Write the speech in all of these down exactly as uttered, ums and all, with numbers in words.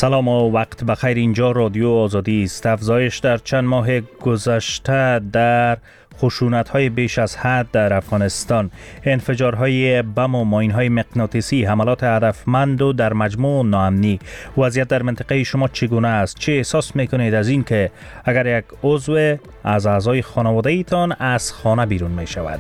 سلام و وقت بخیر. اینجا رادیو آزادی است. افزایش در چند ماه گذشته در خشونت‌های بیش از حد در افغانستان، انفجارهای بم و ماین‌های مغناطیسی، حملات هدفمند و در مجموع ناامنی. وضعیت در منطقه شما چگونه است؟ چه احساس می‌کنید از این که اگر یک عضو از اعضای خانواده ایتان از خانه بیرون می‌شود؟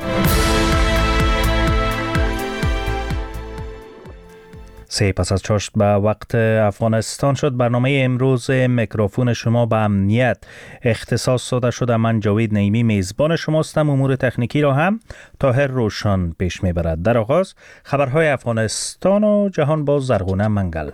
سه پس از چاشت به وقت افغانستان شد. برنامه امروز میکروفون شما به امنیت اختصاص داده شده. من جاوید نعیمی میزبان شماستم. امور تکنیکی را هم طاهر روشن پیش میبرد. در آغاز خبرهای افغانستان و جهان با زرغونه منگل.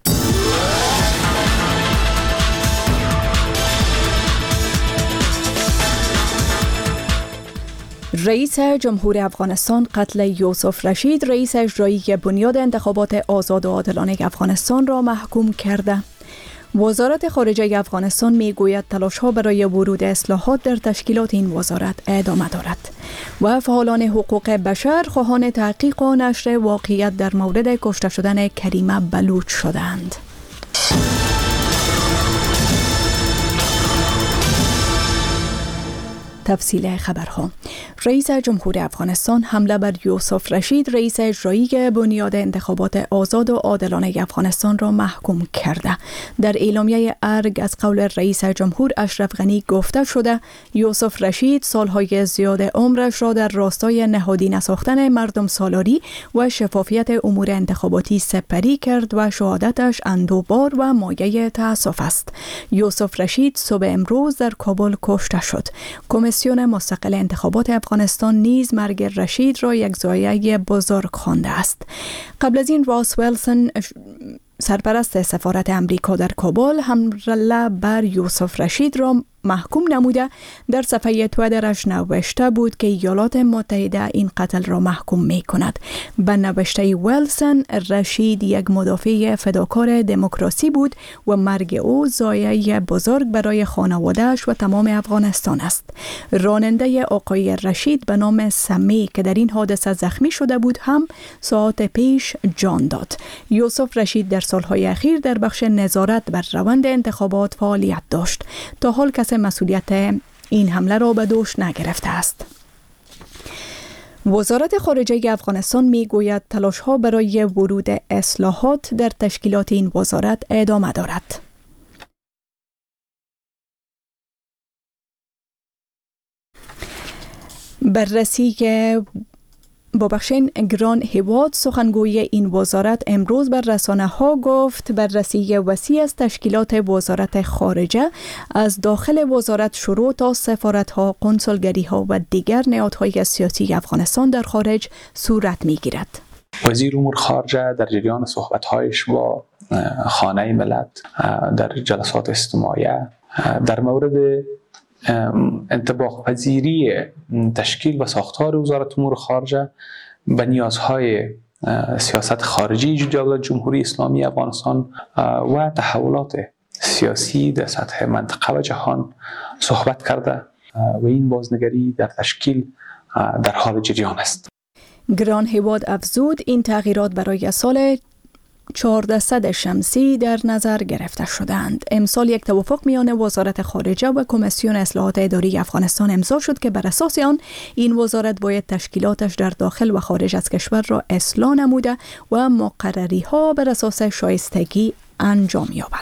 رئیس جمهور افغانستان قتل یوسف رشید، رئیس اجرایی بنیاد انتخابات آزاد و عادلانه افغانستان را محکوم کرده. وزارت خارجه افغانستان میگوید تلاش‌ها برای ورود اصلاحات در تشکیلات این وزارت ادامه دارد. و فعالان حقوق بشر خواهان تحقیق و نشر واقعیت در مورد کشته شدن کریمه بلوچ شدند. تفصیل خبرها. رئیس جمهور افغانستان حمله بر یوسف رشید، رئیس اجرایی بنیاد انتخابات آزاد و عادلانه افغانستان را محکوم کرده. در اعلامیه ارگ از قول رئیس جمهور اشرف غنی گفته شده یوسف رشید سالهای زیاد عمرش را در راستای نهادینه ساختن مردم سالاری و شفافیت امور انتخاباتی سپری کرد و شهادتش اندوه‌بار و مایه تأسف است. یوسف رشید صبح امروز در کابل کشته شد. کمیسیون مستقل انتخابات افغانستان نیز مرگ رشید را یک ضایعه بزرگ خوانده است. قبل از این راس ویلسون سرپرست سفارت امریکا در کابل حمله بر یوسف رشید را محکوم نموده در صفحه توییترش نوشته بود که ایالات متحده این قتل را محکوم می کند. به نوشته ویلسون، رشید یک مدافع فداکار دموکراسی بود و مرگ او ضایعه بزرگ برای خانواده‌اش و تمام افغانستان است. راننده آقای رشید به نام سمی که در این حادثه زخمی شده بود هم ساعت پیش جان داد. یوسف رشید در سالهای اخیر در بخش نظارت بر روند انتخابات فعالیت داشت. تا حال کسی مسئولیت این حمله را به دوش نگرفته است. وزارت خارجه افغانستان میگوید تلاش‌ها برای ورود اصلاحات در تشکیلات این وزارت ادامه دارد. بررسی بابخشین گران هیواد سخنگوی این وزارت امروز بر رسانه ها گفت بررسی وسیع از تشکیلات وزارت خارجه از داخل وزارت شروع تا سفارت ها، قنسولگری ها و دیگر نهادهای سیاسی افغانستان در خارج صورت می گیرد. وزیر امور خارجه در جریان صحبت هایش با خانه ملت در جلسات استماعیه در مورد انطباق پذیری تشکیل و ساختار وزارت امور خارجه به نیازهای سیاست خارجی دولت جمهوری اسلامی افغانستان و تحولات سیاسی در سطح منطقه و جهان صحبت کرده و این بازنگری در تشکیل در حال جریان است. گران هیواد افزود این تغییرات برای سال چهارصد شمسی در نظر گرفته شدند. امسال یک توافق میان وزارت خارجه و کمیسیون اصلاحات اداری افغانستان امضا شد که بر اساس آن این وزارت باید تشکیلاتش در داخل و خارج از کشور را اصلاح نموده و مقرری ها بر اساس شایستگی انجام یابد.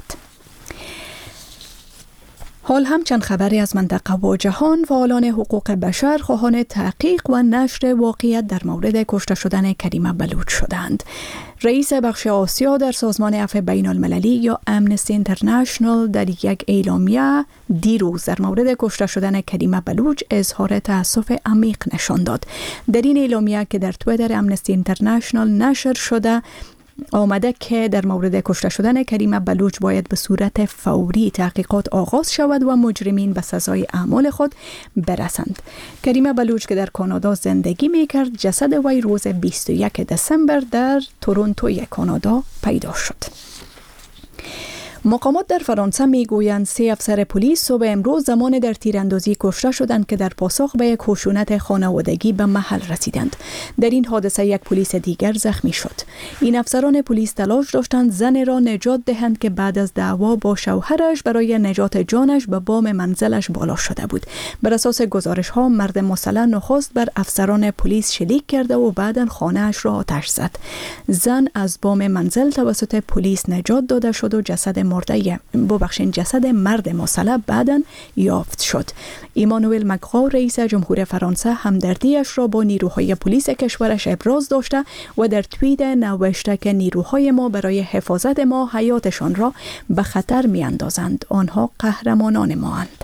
حال هم چند خبری از منطقه و جهان. فعالان حقوق بشر خواهان تحقیق و نشر واقعیت در مورد کشته شدن کریمه بلوچ شدند. رئیس بخش آسیا در سازمان عفو بین المللی یا امنستی اینترنشنال در یک اعلامیه دیروز در مورد کشته شدن کریمه بلوچ اظهار تأسف عمیق نشان داد. در این اعلامیه که در توییتر امنستی اینترنشنال نشر شده آمده که در مورد کشته شدن کریمه بلوچ باید به صورت فوری تحقیقات آغاز شود و مجرمین به سزای اعمال خود برسند. کریمه بلوچ که در کانادا زندگی میکرد، جسد وی روز بیست و یک دسامبر در تورنتوی کانادا پیدا شد. مقامات در فرانسه میگویند سه افسر پلیس صبح امروز زمان در تیراندازی کشته شدند که در پاسخ به یک خشونت خانوادگی به محل رسیدند. در این حادثه یک پلیس دیگر زخمی شد. این افسران پلیس تلاش داشتند زن را نجات دهند که بعد از دعوا با شوهرش برای نجات جانش به بام منزلش بالا شده بود. بر اساس گزارش ها مرد مسلح نخست بر افسران پلیس شلیک کرده و بعداً خانه‌اش را آتش زد. زن از بام منزل توسط پلیس نجات داده شد و جسد مرده ببخشید جسد مرد مسلح بعداً یافت شد. ایمانوئل مکرون رئیس جمهور فرانسه همدردیش را با نیروهای پلیس کشورش ابراز داشته و در توییت نوشته که نیروهای ما برای حفاظت ما حیاتشان را به خطر می‌اندازند. آنها قهرمانان ماند.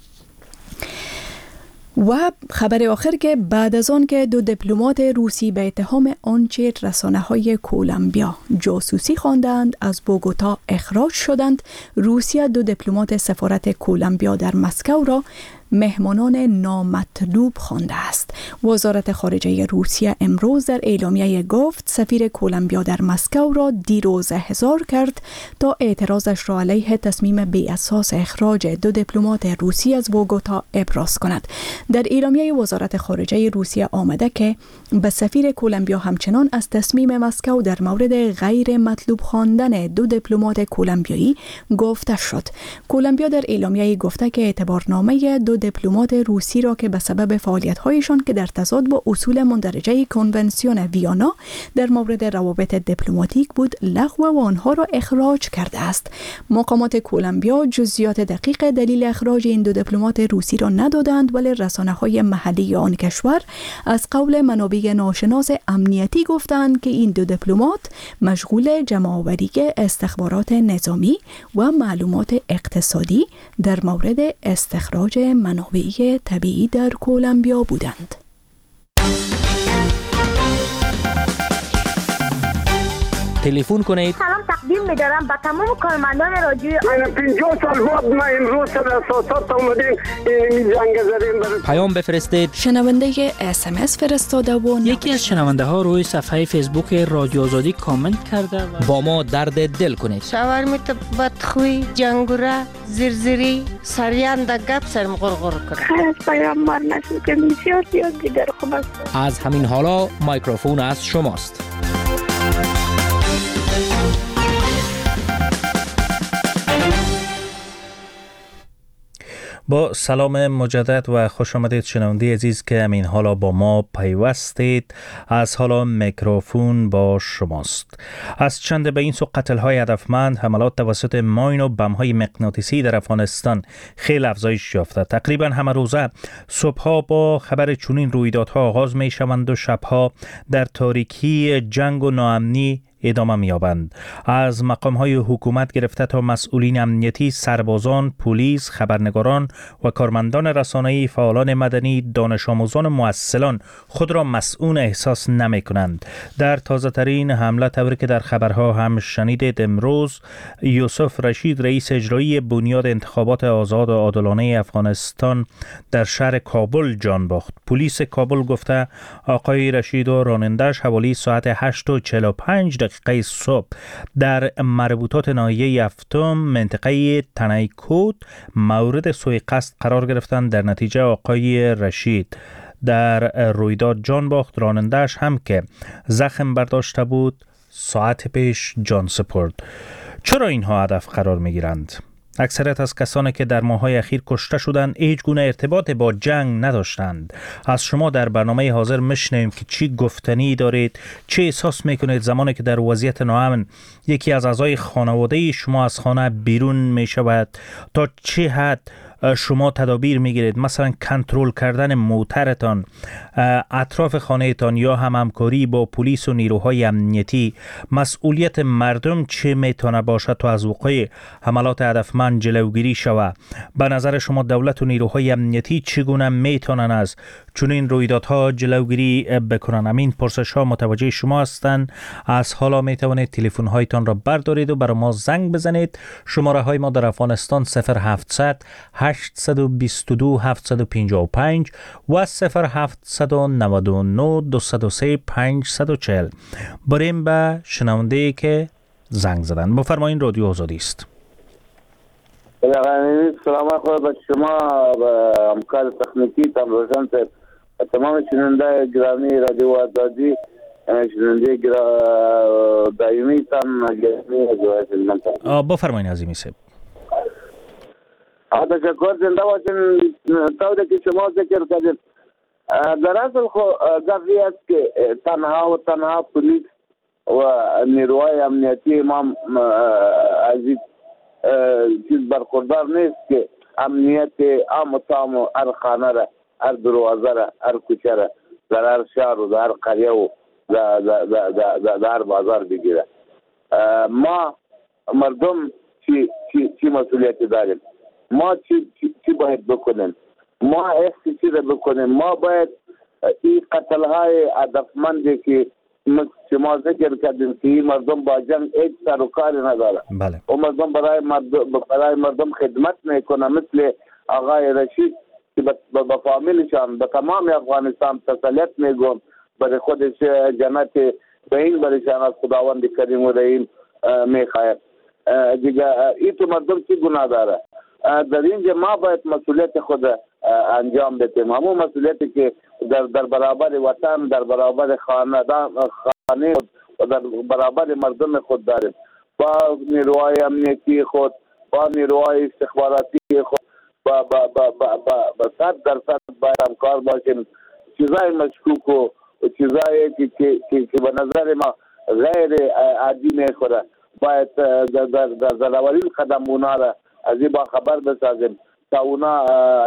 و خبر آخر که بعد از آن که دو دیپلمات روسی به اتهام آنچه رسانه‌های کولومبیا جاسوسی خواندند از بوگوتا اخراج شدند، روسیه دو دیپلمات سفارت کولومبیا در مسکو را مهمانان نامطلوب خوانده است. وزارت خارجه روسیه امروز در اعلامیه گفت سفیر کولومبیا در مسکو را دیروز احضار کرد تا اعتراضش را علیه تصمیم بی اساس اخراج دو دیپلمات روسی از بوگوتا ابراز کند. در اعلامیه وزارت خارجه روسیه آمده که به سفیر کولومبیا همچنان از تصمیم مسکو در مورد غیر مطلوب خواندن دو دیپلمات کولومبیایی گفته شد. کولومبیا در اعلامیه گفته که اعتبارنامه دو دیپلمات روسی را که به سبب فعالیت‌هایشان که در تضاد با اصول مندرجه کنونسیون ویانا در مورد روابط دیپلماتیک بود لغو و آنها را اخراج کرده است. مقامات کولومبیا جزئیات دقیق دلیل اخراج این دو دیپلمات روسی را ندادند، ولی رسانه‌های محلی آن کشور از قول منابع ناشناس امنیتی گفتند که این دو دیپلمات مشغول جمع‌آوری استخبارات نظامی و معلومات اقتصادی در مورد استخراج منابع طبیعی در کولومبیا بودند. تلفن کنید. سلام تقدیم می‌دارم به تمام کارمندان رادیو. من پنجاه سال بعد ما امروز در اساسات اومدیم این جنگ زدیم. پیام بفرستید. شنونده اس ام اس فرستاده و یکی از شنونده ها روی صفحه فیسبوک رادیو آزادی کامنت کرده و با ما درد دل کنید. شاورمیت بدخوی، جنگوره، زرزری، سریان در گپ سرم غرغر کرد. خیلی پیام مار نشد که بسیار زیاد دیگر خوب است. از همین حالا میکروفون از شماست. با سلام مجدد و خوش آمدید شنونده عزیز که همین حالا با ما پیوستید. از حالا میکروفون با شماست. از چند به این سو قتل‌های هدفمند، حملات توسط ماین و بم‌های مغناطیسی در افغانستان خیلی افزایش یافته. تقریبا همه روزه صبح‌ها با خبر چنین رویدادها آغاز می‌شوند و شب‌ها در تاریکی جنگ و ناامنی ادامه می‌یابند. از مقام‌های حکومت گرفته تا مسئولین امنیتی، سربازان، پلیس، خبرنگاران و کارمندان رسانه‌ای، فعالان مدنی، دانش آموزان و مؤثران خود را مسئول احساس نمی‌کنند. در تازه‌ترین حمله طوری که در خبرها هم شنیدید، امروز یوسف رشید رئیس اجرایی بنیاد انتخابات آزاد و عادلانه افغانستان در شهر کابل جان باخت. پلیس کابل گفته آقای رشید و راننده‌اش حوالی ساعت هشت و چهل و پنج دقیقه صبح در مربوطات ناحیه هفتم منطقه تنیکوت مورد سوء قصد قرار گرفتند. در نتیجه آقای رشید در رویداد جان باخت. راننده‌اش هم که زخم برداشته بود ساعت پیش جان سپرد. چرا اینها هدف قرار می گیرند؟ اکثریت از کسانی که در ماه‌های اخیر کشته شدند هیچ گونه ارتباط با جنگ نداشتند. از شما در برنامه حاضر میشنویم که چی گفتنی دارید، چه احساس میکنید زمانی که در وضعیت ناامن یکی از اعضای خانواده شما از خانه بیرون میشود، تا چه حد شما تدابیر میگیرید، مثلا کنترل کردن موترتان، اطراف خانهتان یا هم همکاری با پلیس و نیروهای امنیتی. مسئولیت مردم چه میتونه باشد تا از وقوع حملات هدفمند جلوگیری شود؟ به نظر شما دولت و نیروهای امنیتی چگونه میتونن از چنین رویدادها جلوگیری بکنن؟ همین پرسش ها متوجه شما هستند. از حالا میتوانید تلفن هایتان را بردارید و برای ما زنگ بزنید. شماره های ما در افغانستان صفر هفتصد هشتصد و بیست و دو هفتصد و پنجاه و پنج و صفر هفتصد و نود و نه دویست و سه پانصد و چهل. بریم به شنونده که زنگ زدن. بفرمایید، رادیو آزادی است. سلام خود به شما و همکار تکنیکی تان روشن صاحب، تمام شنونده گرامی رادیو آزادی، شنونده دائمی تان گرامی جوایت المنطقه. بفرمایید عظیمی صاحب. تشکر، زنده باشین. طوری که شما ذکر کردید، در اصل خو قضیه است که تنها و تنها پلیس و نیروهای امنیتی ما از چیز برخوردار نیست که امنیت عام و تام و هر خانه را، هر دروازه را، هر کوچه را، در هر شهر و در هر قریه و در هر بازار بگیره. ما مردم چی چی چی مسئولیت داریم؟ ما چی چی, چی باید بکنیم؟ ما ایسی چی را بکنیم؟ ما باید این قتل های هدفمندی که شما ذکر کردیم که این مردم با جنگ هیچ سر و کاری نداره. بله. و مردم برای مردم برای مردم خدمت میکنه، مثل آقای رشید که به فامیلشان به تمام افغانستان تسلیت میگم، برای خودش جنت به این برشان از خداوند کریم و رحیم میخواهد. دیگه این تو مردم چی گناه داره؟ در اینجا ما باید مسئولیت خود انجام بدیم، همون مسئولیتی که در در برابر وطن، در برابر خاندان خانه و در برابر مردم خود داریم. با نیروهای امنیتی خود، با نیروهای استخباراتی خود، با با با با با, با صد درصد باید همکار باشیم. چیزای مشکوک و چیزایی که که که به نظر ما غیر عادی میخوره، باید در در در اولین قدم اونا را از این با خبر بسازیم تا اونا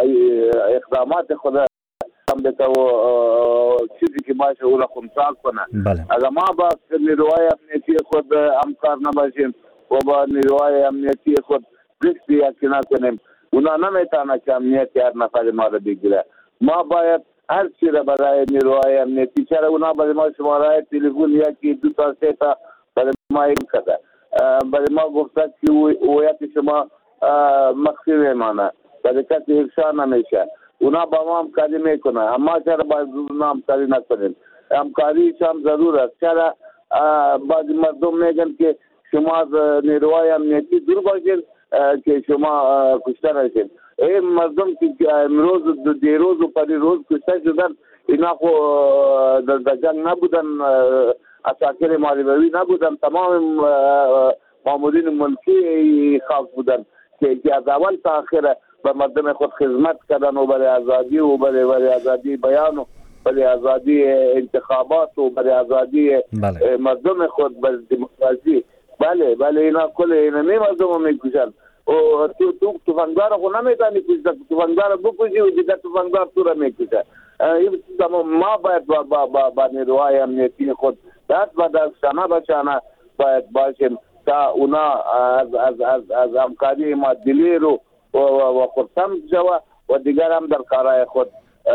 اقدامات خود هم بده و چیزی که باشه اونا خونسال کنه. بله. اگر ما با نیروهای امنیتی خود همکار نباشیم و با نیروهای امنیتی خود رشد یکی نکنیم، اونا نمیتونه که امنیت هر نفر ما را بگیره. ما باید هر چی را برای نیروهای امنیتی، چرا اونا برای ما شماره تلفن یکی دو تا سه تا برای ما این کده، برای ما گفته که هویت شما مخفی میمانه، برای کسی افشا نمیشه. اونا با ما همکاری میکنه، اما چرا باید اونا همکاری نکنیم؟ همکاریش هم ضرور است. چرا بعضی مردم میگن که شما از نیروهای امنیتی دور باشید که شما کشته نشید؟ این مردم که امروز دیروز و پریروز کشته شدن، اینا خو در جنگ نبودن، عساکر مالیوی نبودن، تمام مامورین ملکی خاک بودن که از اول تا آخر به مردم خود خدمت کردن و برای آزادی و برای برای آزادی بیان و برای آزادی انتخابات و برای آزادی بله. مردم خود، برای دموکراسی. بله بله اینا کل اینا می مردم میکشن و تو تو تفنگدار خود نمیتونی کشت، تفنگدار بکشی و دیگر تفنگدار تو را میکشه. ما باید با با با, با نیروهای امنیتی خود دست به دست شانه به شانه باید باشیم تا اونا از از از از همکاری ما دلیر و و خودسم شوه و دیگر هم در کارهای خود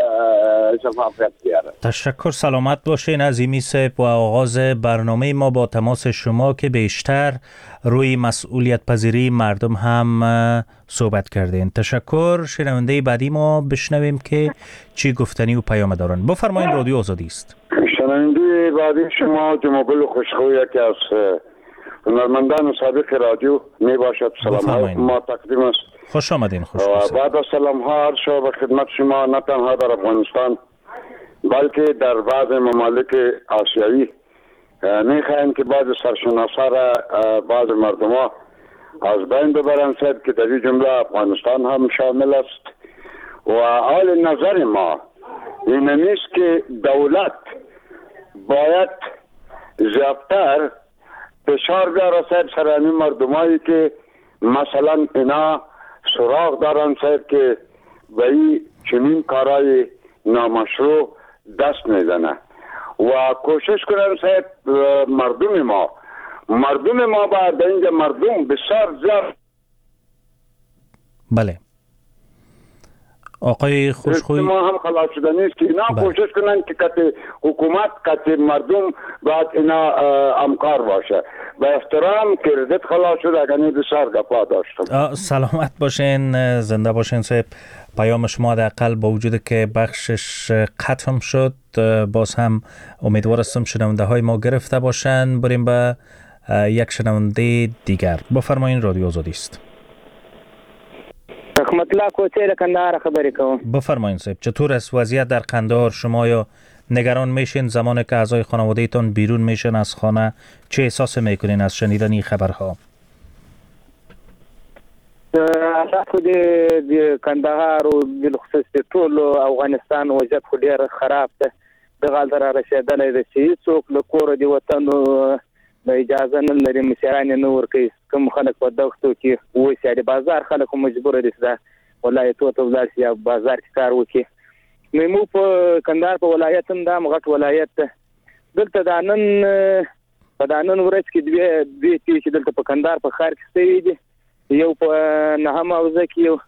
شفافیت بیاره. تشکر، سلامت باشین عظیمی صاحب. و آغاز برنامه ما با تماس شما که بیشتر روی مسئولیت پذیری مردم هم صحبت کردین. تشکر. شنونده بعدی ما بشنویم که چی گفتنی و پیام دارن. بفرمایید، رادیو آزادی است. شنونده بعدی شما جمعگل خوشخویه که از هنرمندان سابق رادیو می باشد. سلام ما تقدیم است. خوش آمدین. خوش بعد از سلام ها شما به خدمت شما، نه تنها در افغانستان بلکه در بعض ممالک آسیایی میخواهیم که بعض سرشناسا را بعض مردم ها از بین ببرند که در این جمله افغانستان هم شامل است. و حال نظر ما این نیست که دولت باید زیادتر فشار بیارسد سر همین مردمایی که مثلا اینا سراغ دارن صاحب که به این چنین کارهای نامشروع دست میزنه و کوشش کنن صاحب مردم ما مردم ما باید اینجا مردم بسیار زیاد. بله آقای خوشخوی، ما هم خلاص شده نیست که اینا بله. کوشش کنن که کتی حکومت کتی مردم باید اینا همکار باشه. به احترام کردت خلاص شده اگرنی بسیار گپا داشتم. سلامت باشین، زنده باشین صاحب. پیام شما در اقل با وجود که بخشش قطع شد، باز هم امیدوار هستم شنونده های ما گرفته باشن. بریم به یک شنونده دیگر. بفرمایین، رادیو آزادی است. رحمت الله کوچه کندهار خبری کوم. بفرمایید صاحب، چطور است وضعیت در قندهار؟ شما یا نگران میشین زمانی که اعضای خانوادهتون بیرون میشن از خانه؟ چه احساس میکنین از شنیدن این خبرها؟ خو د کندهار او بالخصوص ټول افغانستان وضعیت خو ډیر خراب ده. د غال در رسیدلې د چې څوک له کور دی وطن د اجازه نه لري مشران نه ورکي. کوم خلک په دغه کې وایي چې بازار خلک مجبور دي چې ولایت ته ولایت یا بازار کې کار وکړي. نو مو په کندهار په ولایت هم د مغټ ولایت دلته د نن په دانن ورځ کې دوی دوی چې دلته په کندهار په خار کې ستوي دي. یو په نهم اوزه کې یو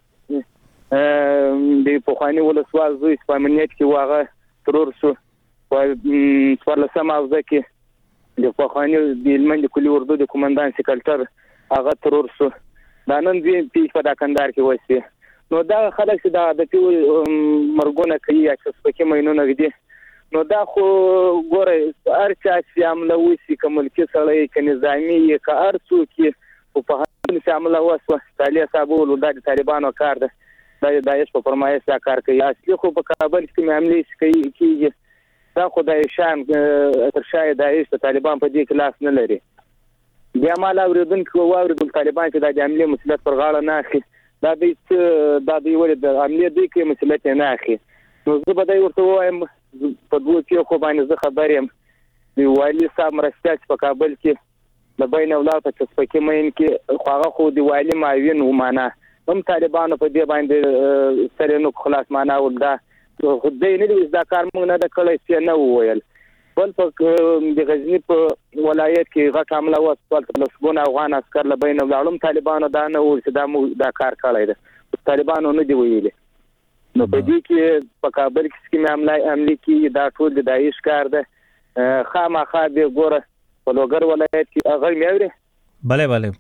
د پوخانی ولسوال زوی په امنیت کې واغه ترور شو. په څوارلسم اوزه کې د پوخانی د علمند کلی اردو د کمانډان سکرټر هغه ترور شو. دا نن دوی په کندهار کې وایي. نو دا خلک چې دا د پیو مرګونه کوي چې سپکې مینونه دي. نو دا خو ګوره هر چا چې عمله وسی کومل کې سړی ک نظامی ک ارسو کې په هغه چې عمله وسو تعالی صاحب ولوداد طالبانو کار ده. د داعش په فرمایش دا کار کوي. اصلي خو په کابل کې معاملې کوي کیږي. دا خو د شان تر شای داعش د طالبان په دې کلاس نه لري. بیا مال اوریدونکو واوریدل طالبان چې د عملیات مسؤلیت پر غاړه نه اخلي. دا دې دا دې ولې د عملیات دې کې مسؤلیت نه اخلي. نو زه به دا ورته وایم په دوه کې خو باندې زه خبر یم دی والی صاحب مرسته چې په کابل کې د بین اولاد په څپکې مین کې خواغه خو دی والی معاون و معنا هم طالبانو په دې باندې سره نو خلاص معنا ولدا خو دې نه دې دا کار موږ نه د کړی چې نه وویل. بل په د غزنی په ولایت کې غټ حمله وکړه. لسګونه افغان عسكر له بین اولادم طالبانو دا نه ول چې دا موږ دا کار کړی دی. طالبانو نه دی ویلي. نو په دې کې په کابل کې چې معاملې عملي کې دا ټول د داعش کار ده. خامخا به ګوره په لوګر ولایت کې هغه میوري. بله بله.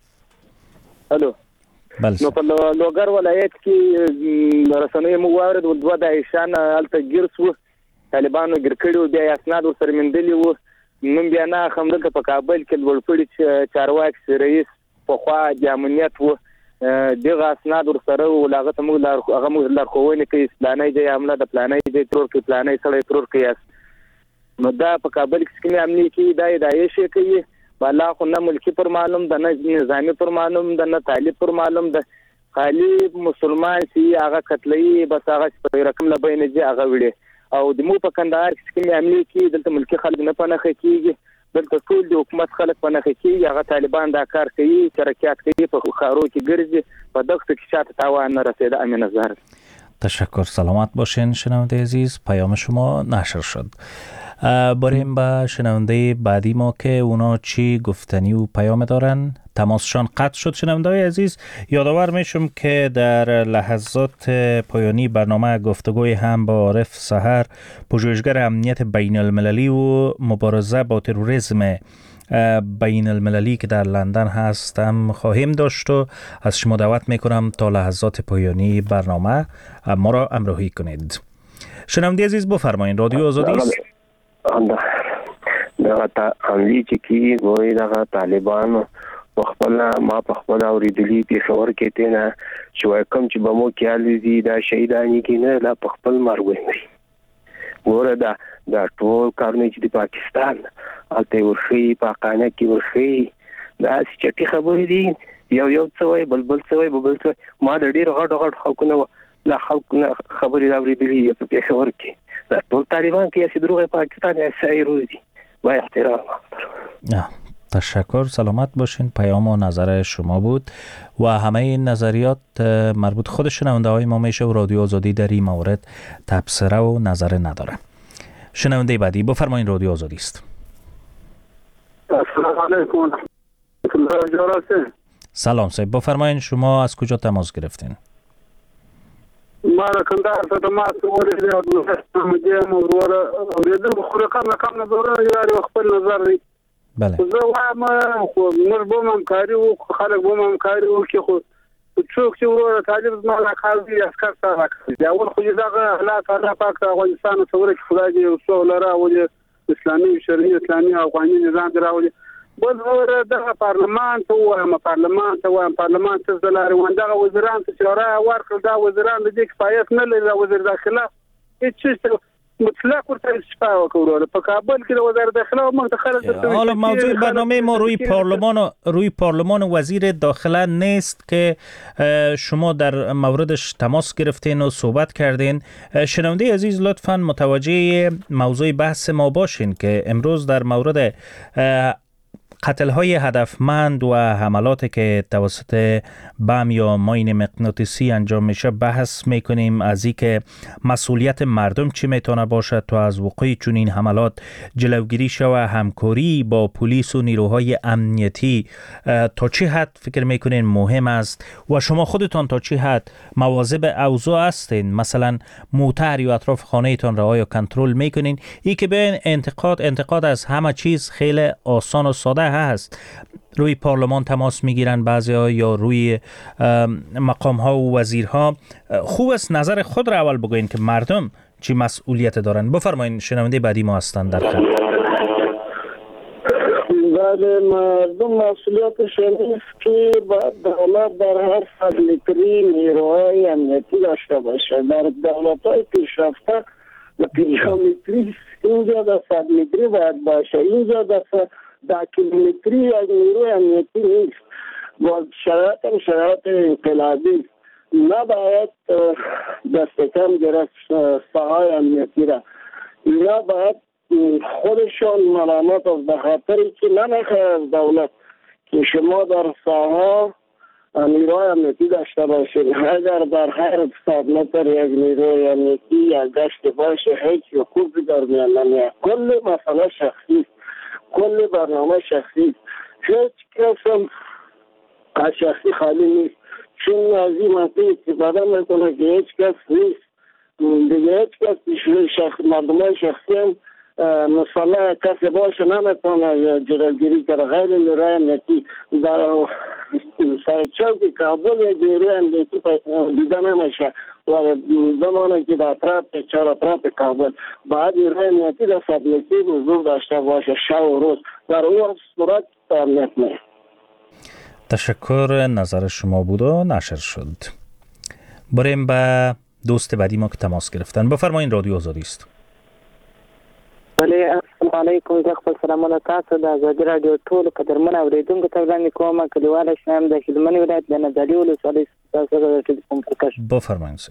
الو. بله. نو په لوګر ولایت کې رسنۍ مو وارد ول دوه داعشان الته ګرځو طالبانو ګرکړو بیا اسناد سره مندلي وو. نن بیا نه خمدل په کابل کې ولپړي چارواکي رئیس په خوا د امنیت وو. دغه اسناد ورسره ولاغه ته موږ لار هغه موږ لار خوونه کوي پلانې دی عمله د پلانې دی ترور کې پلانې سره ترور کوي. نو دا په کابل کې کوم عملي کې دا دایې شي کوي. بالا خو نه ملکی پر معلوم د نه نظامی پر معلوم د نه طالب پر معلوم د خالی مسلمان چې هغه قتلې بس هغه په رقم لا بینه دي هغه وړي او د مو په کندهار کې کوم عملي کې دلته ملکی خلک نه پنه کېږي. دلته ټول د حکومت خلک پنه کېږي. هغه طالبان دا کار کوي شرکت کوي په خارو کې ګرځي په دغه کې شاته تاوان نه رسیده. امین زهر. تشکر. سلامت باشین شنونده عزیز. پیام شما نشر شد. بریم به شنونده بعدی ما که اونا چی گفتنی و پیام دارن. تماسشان قطع شد. شنونده های عزیز یادآور میشم که در لحظات پایانی برنامه گفتگوی هم با عارف سحر پژوهشگر امنیت بین المللی و مبارزه با تروریسم بین المللی که در لندن هستم خواهیم داشت و از شما دعوت میکنم تا لحظات پایانی برنامه ما را همراهی کنید. شنونده عزیز بفرمایید. رادیو آزادی است. دا تا عملی چې کی ګوري دا طالبان په خپل ما په خپل اوریدلی پیښور کې ته نه چې کوم چې بمو کې علي دا شهیدانی کې نه لا په خپل مرګ وي. ګوره دا دا ټول کارونه چې د پاکستان الته ورخي پاکانه کې ورخي دا چې خبرې دي یو یو څه وای بلبل څه وای بلبل څه ما د ډیر غټ غټ خلکو لا خلکو خبرې اوریدلی په پیښور کې دا ټول طالبان کې چې دروغ پاکستان یې سایروزي با احترام. تشکر. سلامت باشین. پیام و نظر شما بود و همه این نظریات مربوط خود شنونده های ما میشه و رادیو آزادی در این مورد تبصره و نظر نداره. شنونده بعدی بفرمایید. رادیو آزادی است. السلام علیکم. سلام صاحب بفرمایید. شما از کجا تماس گرفتین؟ ما را کندهار ته تماس ورکړی او د مدې موضوع اوریدل خو رقم رقم نه دوره یاري خپل نظر دی. بله. زه وایم خو موږ به هم کاری او خلک به هم کاری او کې خو څوک چې ورور طالب ما لا خالي اسکر سره کوي. دا اول خو دغه حالات الله پاک افغانستان ته ورکړي خدای دې او څو لره او اسلامي شرعي اسلامي افغاني نظام دراوړي. بل دغه پارلمان ته وایم پارلمان ته وایم پارلمان ته زلاري وندغه وزیران ته چاره ورکړ دا وزیران د دې کفایت نه لري وزیر داخله هیڅ مطلق ورته شفا وکړو په کابل کې د وزیر داخله او منتخب حالا موضوع برنامه ما روی پارلمان روی پارلمان وزیر داخله نیست که شما در موردش تماس گرفتین و صحبت کردین. شنونده عزیز لطفاً متوجه موضوع بحث ما باشین که امروز در مورد قتل های هدفمند و حملاتی که توسط بم یا ماین مغناطیسی انجام میشه بحث میکنیم، از اینکه مسئولیت مردم چی میتونه باشه تا از وقوع چنین حملات جلوگیری شود، همکاری با پلیس و نیروهای امنیتی تا چه حد فکر میکنین مهم است و شما خودتان تا چه حد مواظب اوضاع هستین؟ مثلا موتر یا اطراف خانه تان را آیا کنترل میکنین؟ این که به انتقاد انتقاد از همه چیز خیلی آسان و ساده هست. روی پارلمان تماس میگیرن بعضیا یا روی مقام ها و وزیرها. خوب است نظر خود را اول بگوین که مردم چی مسئولیت دارن. بفرمایید، شنونده بعدی ما هستند در خط. بله، مردم مسئولیتش نیست که دولت در هر صد متری نیروهای امنیتی داشته باشه. در دولت های پیشرفته و پیشامتری اینجا در صد متری باید باشه، اینجا در در کیلومتری یک نیروی امنیتی نیست. با شرایط هم شرایط انقلابی نباید دست کم گرفت ساهای امنیتی را. اینا باید خودشان ملامت از به خاطری که نمیخواه از دولت که شما در ساها نیروی امنیتی داشته باشید. اگر در هر صد متر یک نیروی امنیتی یا گشت باشه هیچ حقوقی در میان نمیاد. کل مسئله شخصی، کل برنامه شخصی، هیچ کس هم از شخصی خالی نیست. چون از این منطقه استفاده میکنه که هیچ کس نیست دیگه، هیچ کس شخص مردمان شخصی هم مسئله کسی باشه نمیتونه جلوگیری کنه. غیر نیروی امنیتی در سرچوک کابل یک نیروی امنیتی دیده نمیشه و زمانی که در اطراف چهار اطراف کابل باید نیروی امنیتی در صد متری حضور داشته باشه شب و روز. در اون صورت امنیت نه. تشکر، نظر شما بود و نشر شد. بریم به دوست بعدی ما که تماس گرفتن. بفرمایید، رادیو آزادی است. بله، السلام علیکم. زه خپل سلامونه تاسو د آزادي رادیو ټولو قدرمن اوریدونکو ته وړاندې کوم. کلیواله شنم د هلمند ولایت د نادعلي ولسوالۍ څخه د ټلیفون پرکش. بفرمایید.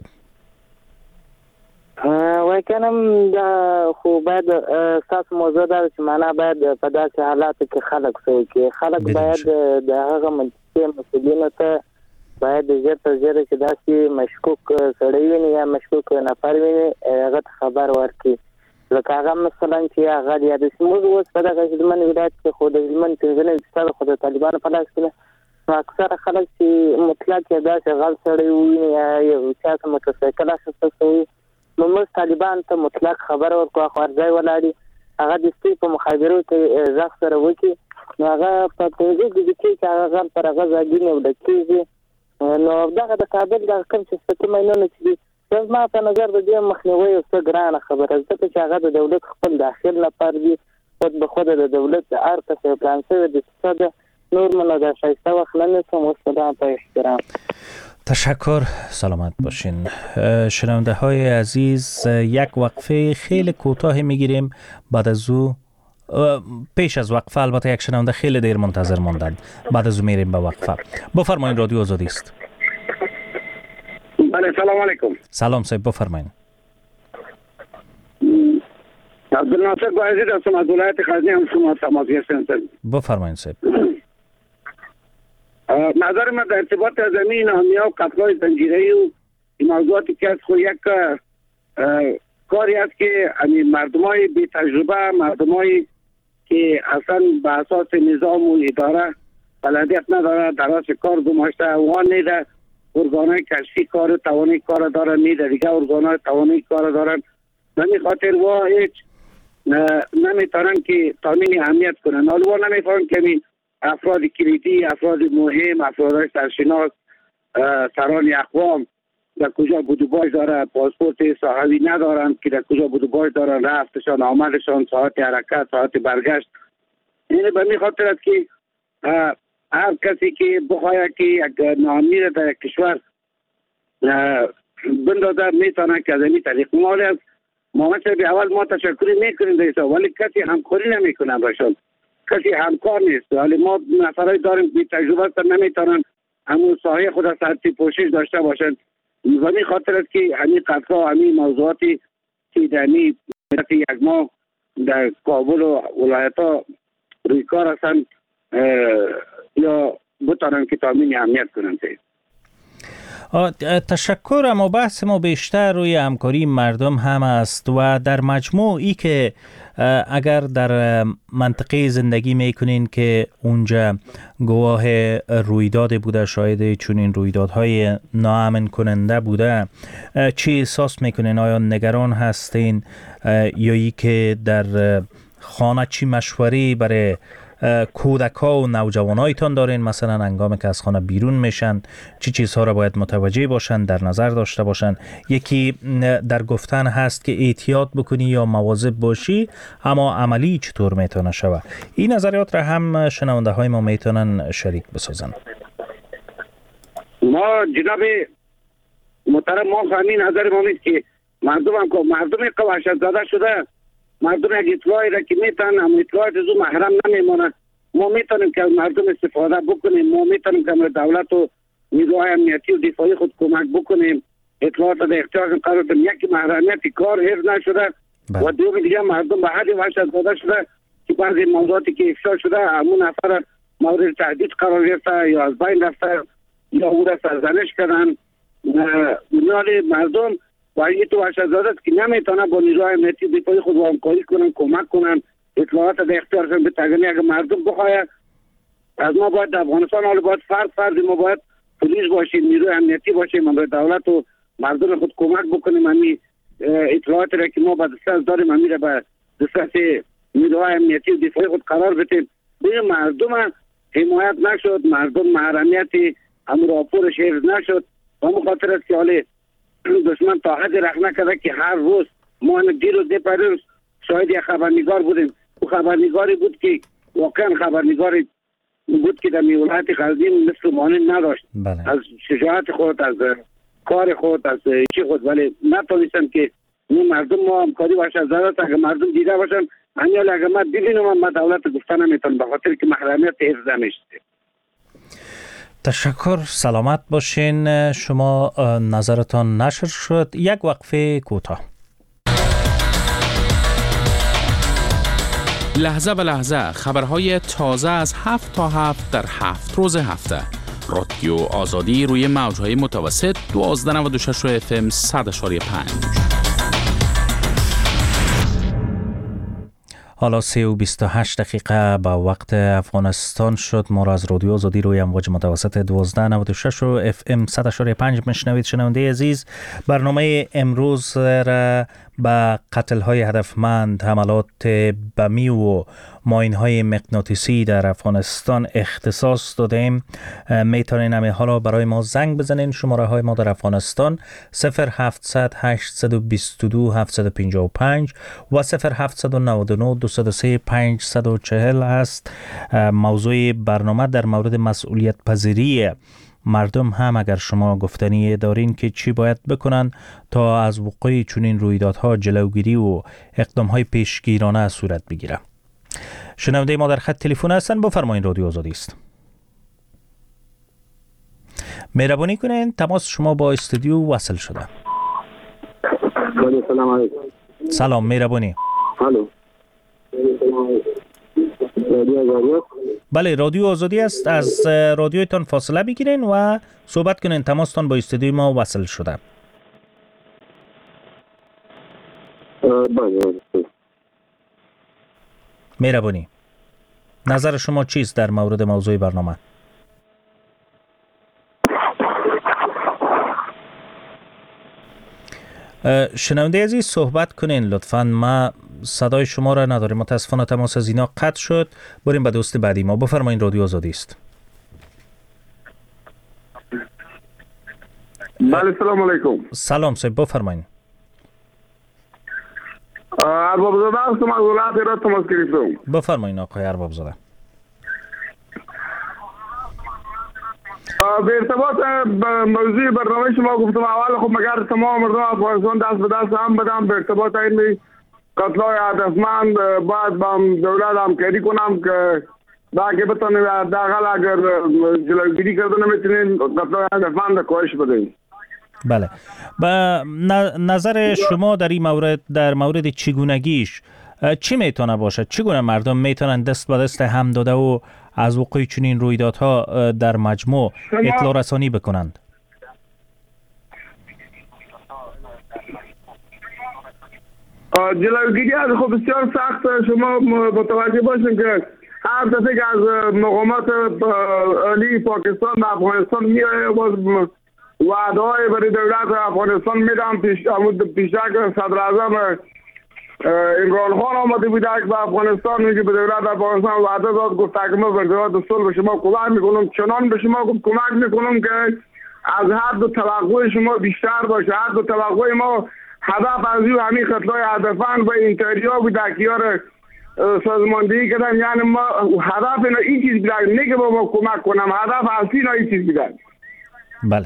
وای کنم دا خو باید تاسو موضوع دا چې معنا باید په داسې حالاتو کې خلک سوي کې خلک باید د هغه منطقي مسؤلینو ته باید ژر تر ژره چې داسې مشکوک سړی ویني یا مشکوک نفر ویني هغه خبر ورکړي. لکه هغه مثلا چې هغه د سیموز اوس په دغه هلمند ولایت کې خو د هلمند پنځه نوي فیصده خو د طالبانو په لاس کې ده. نو اکثره خلک چې مطلق یې داسې غل سړی ویني یا یو چا ته موټرسایکل اخیستل سوي، نو موږ طالبان ته مطلق خبر ورکړو خو ارځای ولاړي هغه د سپي په مخابرو کې غږ سره وکړي. نو هغه په پنځه دقیقې کې هغه غل پر هغه ځاګي نه ولګ کېږي. نو دغه د کابل د کوم چې سپي ماینونه چې دي زما په نظر د دې مخنیوي او څه ګرانه خبره ده چې هغه د دولت خپل داخل لپاره دي خود به خود د دولت د هر څه پلان شوی د اقتصاد نور منو در شایسته وخت نمیسم و سلام با احترام. تشکر، سلامت باشین. شنونده های عزیز، یک وقفه خیلی کوتاه میگیریم، بعد از او پیش از وقفه البته یک شنونده خیلی دیر منتظر ماندن، بعد از او میریم به وقفه. بفرمایید، رادیو آزادی است. بله، سلام علیکم. سلام صاحب، بفرمایید. عبدالناصر باعزید هستم از ولایت غزنی، هم شما تماس گرفتید. بفرمایید صاحب. نظر من در ارتباط زمین امنیت و قتل‌های زنجیره‌ای و این موضوعاتی که از خود یک کاری است که مردمای بی تجربه، مردمای که اصلا به اساس نظام و اداره بلدیت نداره در راست کار گماشته وان نیده، ارگانهای کشفی کار توانی کار دارن، نیده دیگه ارگانهای توانی کار دارن. نمی خاطر و هیچ نمیتونن که تامین اهمیت کنن. حالا و نمیتونن که افراد کلیدی، افراد مهم، افراد سرشناس، سران اقوام در کجا بودوباش داره، پاسپورت صحوی ندارن که در کجا بودوباش دارن، رفتشان، آمدشان، ساعت حرکت، ساعت برگشت این به می خاطر است که هر کسی که بخواهد که یک ناامنی را در یک کشور بندازد میتونه که از این طریق مالی است. ما مثلا اول ما تشکری میکنیم در ایسا، ولی کسی همکاری نمیکنه باشد، کسی همکار نیست. ولی ما نفرای داریم بی تجربه است نمیتونن همون ساحه خود از سطحی پوشش داشته باشند. و می خاطر است که همین قطعا همین موضوعاتی که در یک ماه در کابل و ولایت ها روی کار هستند یا بتانن که تامین اهمیت کنند. تشکر. اما بحث ما بیشتر روی همکاری مردم هم است و در مجموع ای که اگر در منطقه زندگی میکنین که اونجا گواه رویداد بوده، شاید چنین رویدادهای ناامن کننده بوده، چی احساس میکنین؟ آیا نگران هستین یا ای که در خانه چی مشوری برای کودک‌ها و نوجوانایتان دارین؟ مثلا هنگامی که از خانه بیرون میشن چی چیزها را باید متوجه باشن، در نظر داشته باشن؟ یکی در گفتن هست که احتیاط بکنی یا مواظب باشی، اما عملی چطور میتونه شود؟ این نظریات را هم شنونده های ما میتونن شریک بسازن. ما جناب محترم ما همین نظر ما نیست که مردم هم که مردم که وحشت زده شده، مردم یک اطلاعی را که میتونن هم اطلاعات از او محرم نمیمونه. ما میتونیم که از مردم استفاده بکنیم، ما میتونیم که از دولت و نیروهای امنیتی و دفاعی خود کمک بکنیم، اطلاعات در اختیار قرار بدیم. یکی محرمیت کار حفظ نشده و دوم دیگه مردم به حد وحشت زده شده که بعضی موضوعاتی که افشا شده همون نفر مورد تهدید قرار گرفته یا از بین رفته یا او را سرزنش کردن. ولی مردم و این تو وحشت زده است که نمیتونه با نیروهای امنیتی دفاعی خود همکاری کنن، کمک کنن، اطلاعات در اختیارشون بتگنی. اگر مردم بخواه از ما باید در افغانستان حالا باید فرد فرد ما باید پلیس باشیم، نیروی امنیتی باشیم، ما باید دولت و مردم خود کمک بکنیم. همین اطلاعات را که ما به دسترس داریم همین را به دسترس نیروهای امنیتی و دفاعی خود قرار بدیم. دیگه مردم حمایت نشد، مردم محرمیت هم راپورش حفظ نشد و مخاطر است که حالا دشمن تا حد رخ نکرده که هر روز ما دیروز دی پریروز شاید یک خبرنگار بودیم. او خبرنگاری بود که واقعا خبرنگاری بود که در ولایت غزنین مثل مانند نداشت. بله. از شجاعت خود، از کار خود، از چی خود، ولی نتونستم که این مردم ما همکاری باشه از دولت. اگر مردم دیده باشن همیال اگر ما ببینم ما دولت گفتن نمیتونم به خاطر که محرمیت حفظ نمیشه. تشکر. سلامت باشین. شما نظرتان نشر شد. یک وقفه کوتاه. لحظه به لحظه خبرهای تازه از هفت تا هفت در هفت روز هفته. رادیو آزادی روی موجهای متوسط دوازده نود و شش اف ام صد اشاری پنج. حالا سه و بیست و هشت دقیقه به وقت افغانستان شد. ما را از رادیو آزادی روی امواج متوسط دوازده نود و شش و اف ام صد اشاری پنج میشنوید. شنونده عزیز، برنامه امروز را به قتل‌های هدفمند، حملات بمی و ماین‌های مغناطیسی در افغانستان اختصاص دادیم. میتونین همه حالا برای ما زنگ بزنین. شماره های ما در افغانستان صفر هفتصد هشتصد و بیست و دو هفتصد و پنجاه و پنج و صفر هفتصد و نود و نه دویست و سه پانصد و چهل است. موضوع برنامه در مورد مسئولیت پذیری مردم هم اگر شما گفتنی دارین که چی باید بکنن تا از وقوع چنین رویدادها جلوگیری و اقدام‌های پیشگیرانه صورت بگیره. شنونده ما در خط تلفن هستن. بفرمایید. رادیو آزادی است. مهربانی کنین تماس شما با استودیو وصل شده. سلام علیکم. سلام. مهربانی. الو. رادیو آزادی. بله، رادیو آزادی است. از رادیوتان فاصله بگیرین و صحبت کنین. تماستان با استودیو ما وصل شده. بله. مهربانی. نظر شما چیست در مورد موضوع برنامه؟ شنونده عزیز صحبت کنین لطفاً. ما صدای شما را نداریم متاسفانه. تماس از اینا قطع شد. بریم به دوست بعدی ما. بفرمایید. رادیو آزادی است. بله سلام علیکم. سلام صاحب، بفرمایید. ارباب زاده هستم از ولایت هرات تماس گرفتم. بفرمایید آقای ارباب زاده. به ارتباط به موضوع برنامه شما گفتم اول خب مگر تمام مردم افغانستان دست به دست هم بدم به ارتباط این قتلای هدفمند باید با دولت همکاری کنم که باقی بتونیم داخل اگر جلوگیری کرده نمیتونین قتلای هدفمند کاهش بدهیم. بله. با نظر شما در این مورد در مورد چگونگیش چی میتونه باشه؟ چگونه مردم میتونن دست به دست هم داده و از وقوع چنین رویدادها در مجموع اطلاع رسانی بکنند؟ جلوگیری از خب بسیار سخت. شما متوجه باشین که هر دفعه که از مقامات عالی پاکستان به افغانستان میاد باز وعده های برای دولت افغانستان میدم. پیش پیشک صدر اعظم عمران خان آمده بود که به افغانستان میگه به دولت افغانستان وعده داد گفت که ما به دولت صلح به شما کمک میکنم، چنان به شما کمک میکنم که از هر دو توقع شما بیشتر باشه. هر دو توقع ما هدف از این همین قتلای هدفمند و اینتریا بود در کیار سازماندهی کردن. یعنی ما هدف اینا این چیز بیدن نه که با ما کمک کنم، هدف اصلی اینا این چیز بیدن. بله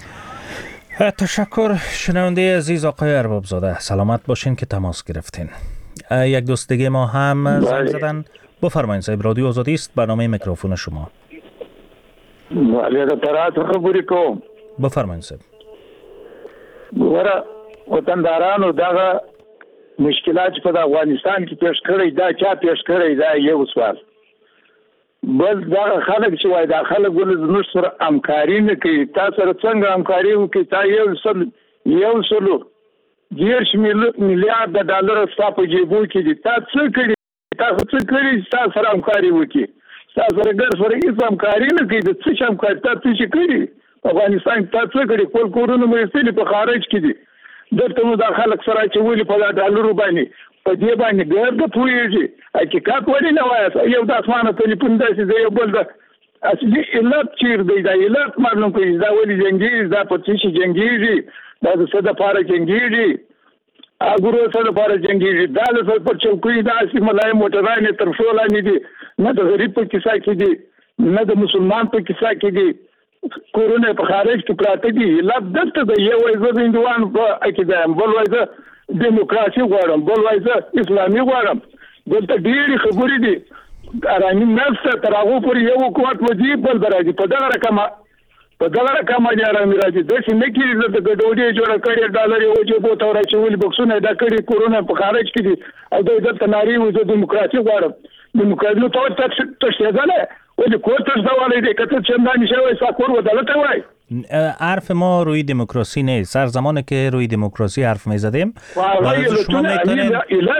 تشکر. شنونده عزیز آقای ارباب زاده سلامت باشین که تماس گرفتین. یک دوست دیگه ما هم زنگ زدن. بفرمایید صاحب، رادیو آزادی است، برنامه میکروفون شما. بله دکتر خبرې کوم. بفرمایید صاحب. ګوره وطندارانو دغه مشکلات په افغانستان کې پیش کړی دا چا پیش کړی دا یو سوال. بل دا خلک چې وای دا خلک ول زموږ سره همکاري نه کوي. تاسو سره څنګه همکاري وکړي؟ تا یو سل یو سلو دیرش میلیارد ډالر ستا په جیبو کې دي. تا څه کړي؟ تاسو څه کړي چې تاسو سره همکاري وکړي؟ تاسو سره ګر سره هیڅ همکاري نه کوي. د څه همکاري تاسو څه کړي؟ افغانستان تاسو څه کړي؟ کول کورونه مې ستلي په خارج کې دي. دلته نو دا خلک سره چې ولې په ډالرو باندې په دې باندې ګر د پوهېږي حقیقت ولې نه وایي؟ یو د اسمانه ټلیفون داسې دی یو بل د اصلي علت چیر دی دا علت معلوم کوي دا ولې جنګېږي دا په څه شي جنګېږي دا د څه دپاره جنګېږي اګورو څه دپاره جنګېږي دا د پر چوکۍ داسې ملایي موټرانې تر پښو لاندې دي نه د غریب په کیسه کې دي نه د مسلمان په کیسه کې دي کورونه په خارج کې پراته دي. علت دلته د یو وایي زه د هندوانو په عقیده یم، بل وایي زه دیموکراسي غواړم، بل وایي زه اسلامي غواړم. دلته ډېرې خبرې دي ارامي نشته. تر هغو پورې یو حکومت وځي بل به راځي. په دغه رقم په دغه رقم باندې ارامي راځي. داسې نه کېږي دلته ګډوډي جوړه کړې ډالر یې وجیبو ته ورچولي بکسونه یې دا کړي کورونه په خارج کې دي او دوی دلته نارې وایي زه دیموکراسي غواړم. دیموکراسي نو ته تښتېدلی ولی کور تښتولی دی که ته چندانې شوی ستا کور ودلته وای. حرف ما روی دموکراسی نیست. هر زمانی که روی دموکراسی حرف میزدیم شما میتونید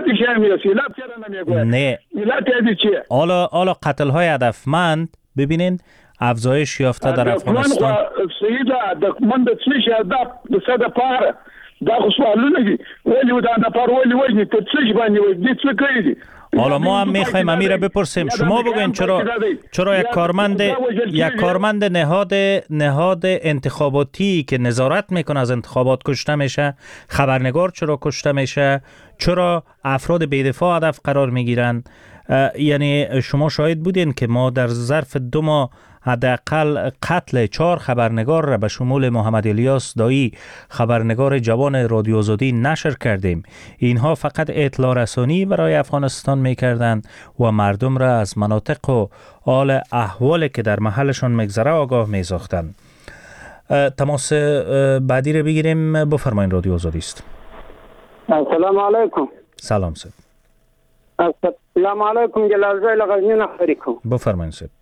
نه حالا حالا قتل های هدفمند ببینین افزایش یافته در افغانستان. من د څه شي هدف د څه دپاره دا خو سوالونه دي ولې دا دپاره ولې وژني په څه شي باندې وژني څه کړي دي. حالا ما هم میخوایم امیر بپرسیم شما بگوین چرا چرا یک کارمند یک کارمند نهاد نهاد انتخاباتی که نظارت میکنه از انتخابات کشته میشه، خبرنگار چرا کشته میشه، چرا افراد بی‌دفاع هدف قرار میگیرن؟ یعنی شما شاهد بودین که ما در ظرف دو ماه حداقل قتل چهار خبرنگار را به شمول محمد الیاس دایی خبرنگار جوان رادیو آزادی نشر کردیم. اینها فقط اطلاع رسانی برای افغانستان میکردند و مردم را از مناطق و حال احوالی که در محلشان میگذره آگاه میساختند. تماس بعدی را بگیریم. بفرمایید رادیو آزادی است. السلام علیکم. سلام سید. السلام علیکم جلال زای لغزنین اخریکم. بفرمایید سید.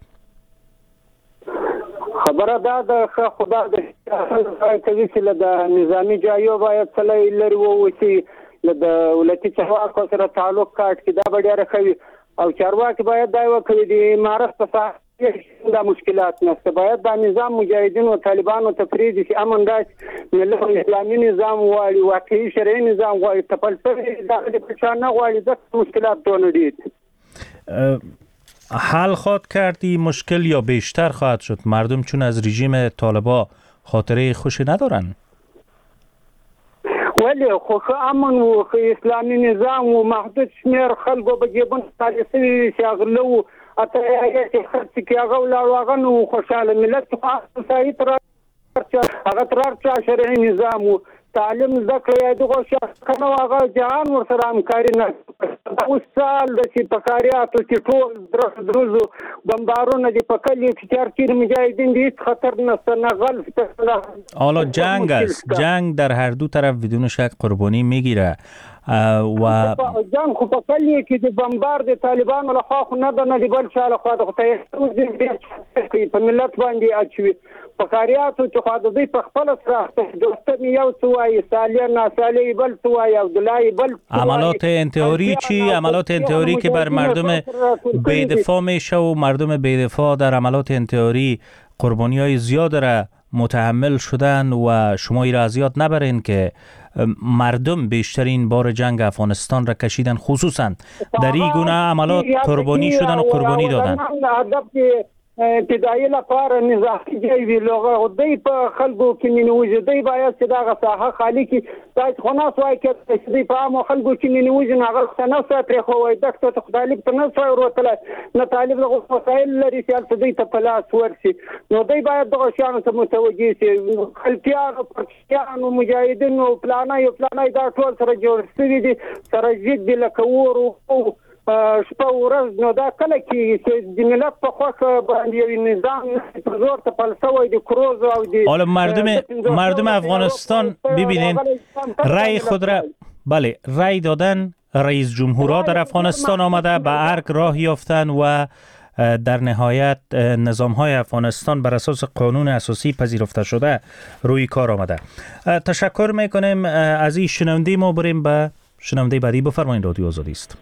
خبره دا د خدا د کوي چې د نظامی جایو باید تلای لري ووسی د ولایتي چارواکو سره تعلق کاټ کې دا ډیره کوي او چارواکي باید دا وکړي د امارت په ساحه دا مشکلات نشته. باید دا نظام مجاهدین او طالبانو تفرید شي امن داش ملت اسلامي نظام واړي واقعي شرعي نظام واړي تپلسوي دا د پښان نه واړي د مشکلات دونه دي. حل خواهد کردی مشکل یا بیشتر خواهد شد؟ مردم چون از رژیم طالبا خاطره خوشی ندارن. بله خو امن و اسلامي نظام و محدود شمیر خلکو به جیبون پالیسي شاغلو اته هغه خرڅ کې هغه ولاړ نو خوشاله ملت صحیح تر هغه تر شرعي نظام و تعلیم ذکر دغه شخص کنه هغه جهان ورسره همکاري نه اوس سال د چې پکاریاتو چې ټول دروزو بمبارونه دي په کلی کې چارچیر مجاهدین دي خطر نسته نه غلط. حالا جنگ است، جنگ در هر دو طرف بدون شک قربانی میگیره و جنگ خو په کلی کې د بمبار د طالبانو له خوا نه د نه دی بل شاله خوا د خدای په ملت باندې اچوي پکاریاتو چې خو د دې په خپل سره دوست یو څوای سالیه نه سالیه بل څوای او دلای بل عملات انتحاری چی؟ عملات انتحاری که بر مردم بی‌دفاع میشه و مردم بی‌دفاع در عملات انتحاری قربانی های زیاد را متحمل شدن و شما ای را از یاد نبرین که مردم بیشترین بار جنگ افغانستان را کشیدن، خصوصا در این گونه عملات قربانی شدن و قربانی دادن. ابتدایي لپاره نظامی جوی لغه دی په خلکو کې منوځي دی باید چې دا غساحه خالی کې تاسو خو نه سوای کې دی په مو خلکو کې منوځي نه غلط نه ساتره خو وای دغه ته خدای په نه سوای ورته نه طالب له وسایل لري چې دی ته پلاس ورسي نو دی باید دغه شان ته متوجي شي خلکیانو پرچیانو مجاهدینو پلانای پلانای دا ټول سره جوړ شوی دي سره جدي لکه ورو شپه ورځ نو دا کله کې چې د ملت په خوښه باندې نظام په زور ته پلسوي د کروز او د حالا مردم مردم افغانستان ببینین رای خود را بله رای دادن، رئیس جمهورها در افغانستان آمده به ارگ راه یافتن و در نهایت نظام های افغانستان بر اساس قانون اساسی پذیرفته شده روی کار آمده. تشکر میکنیم از این شنونده. ما بریم به شنونده بعدی. بفرمایید. رادیو آزادی است.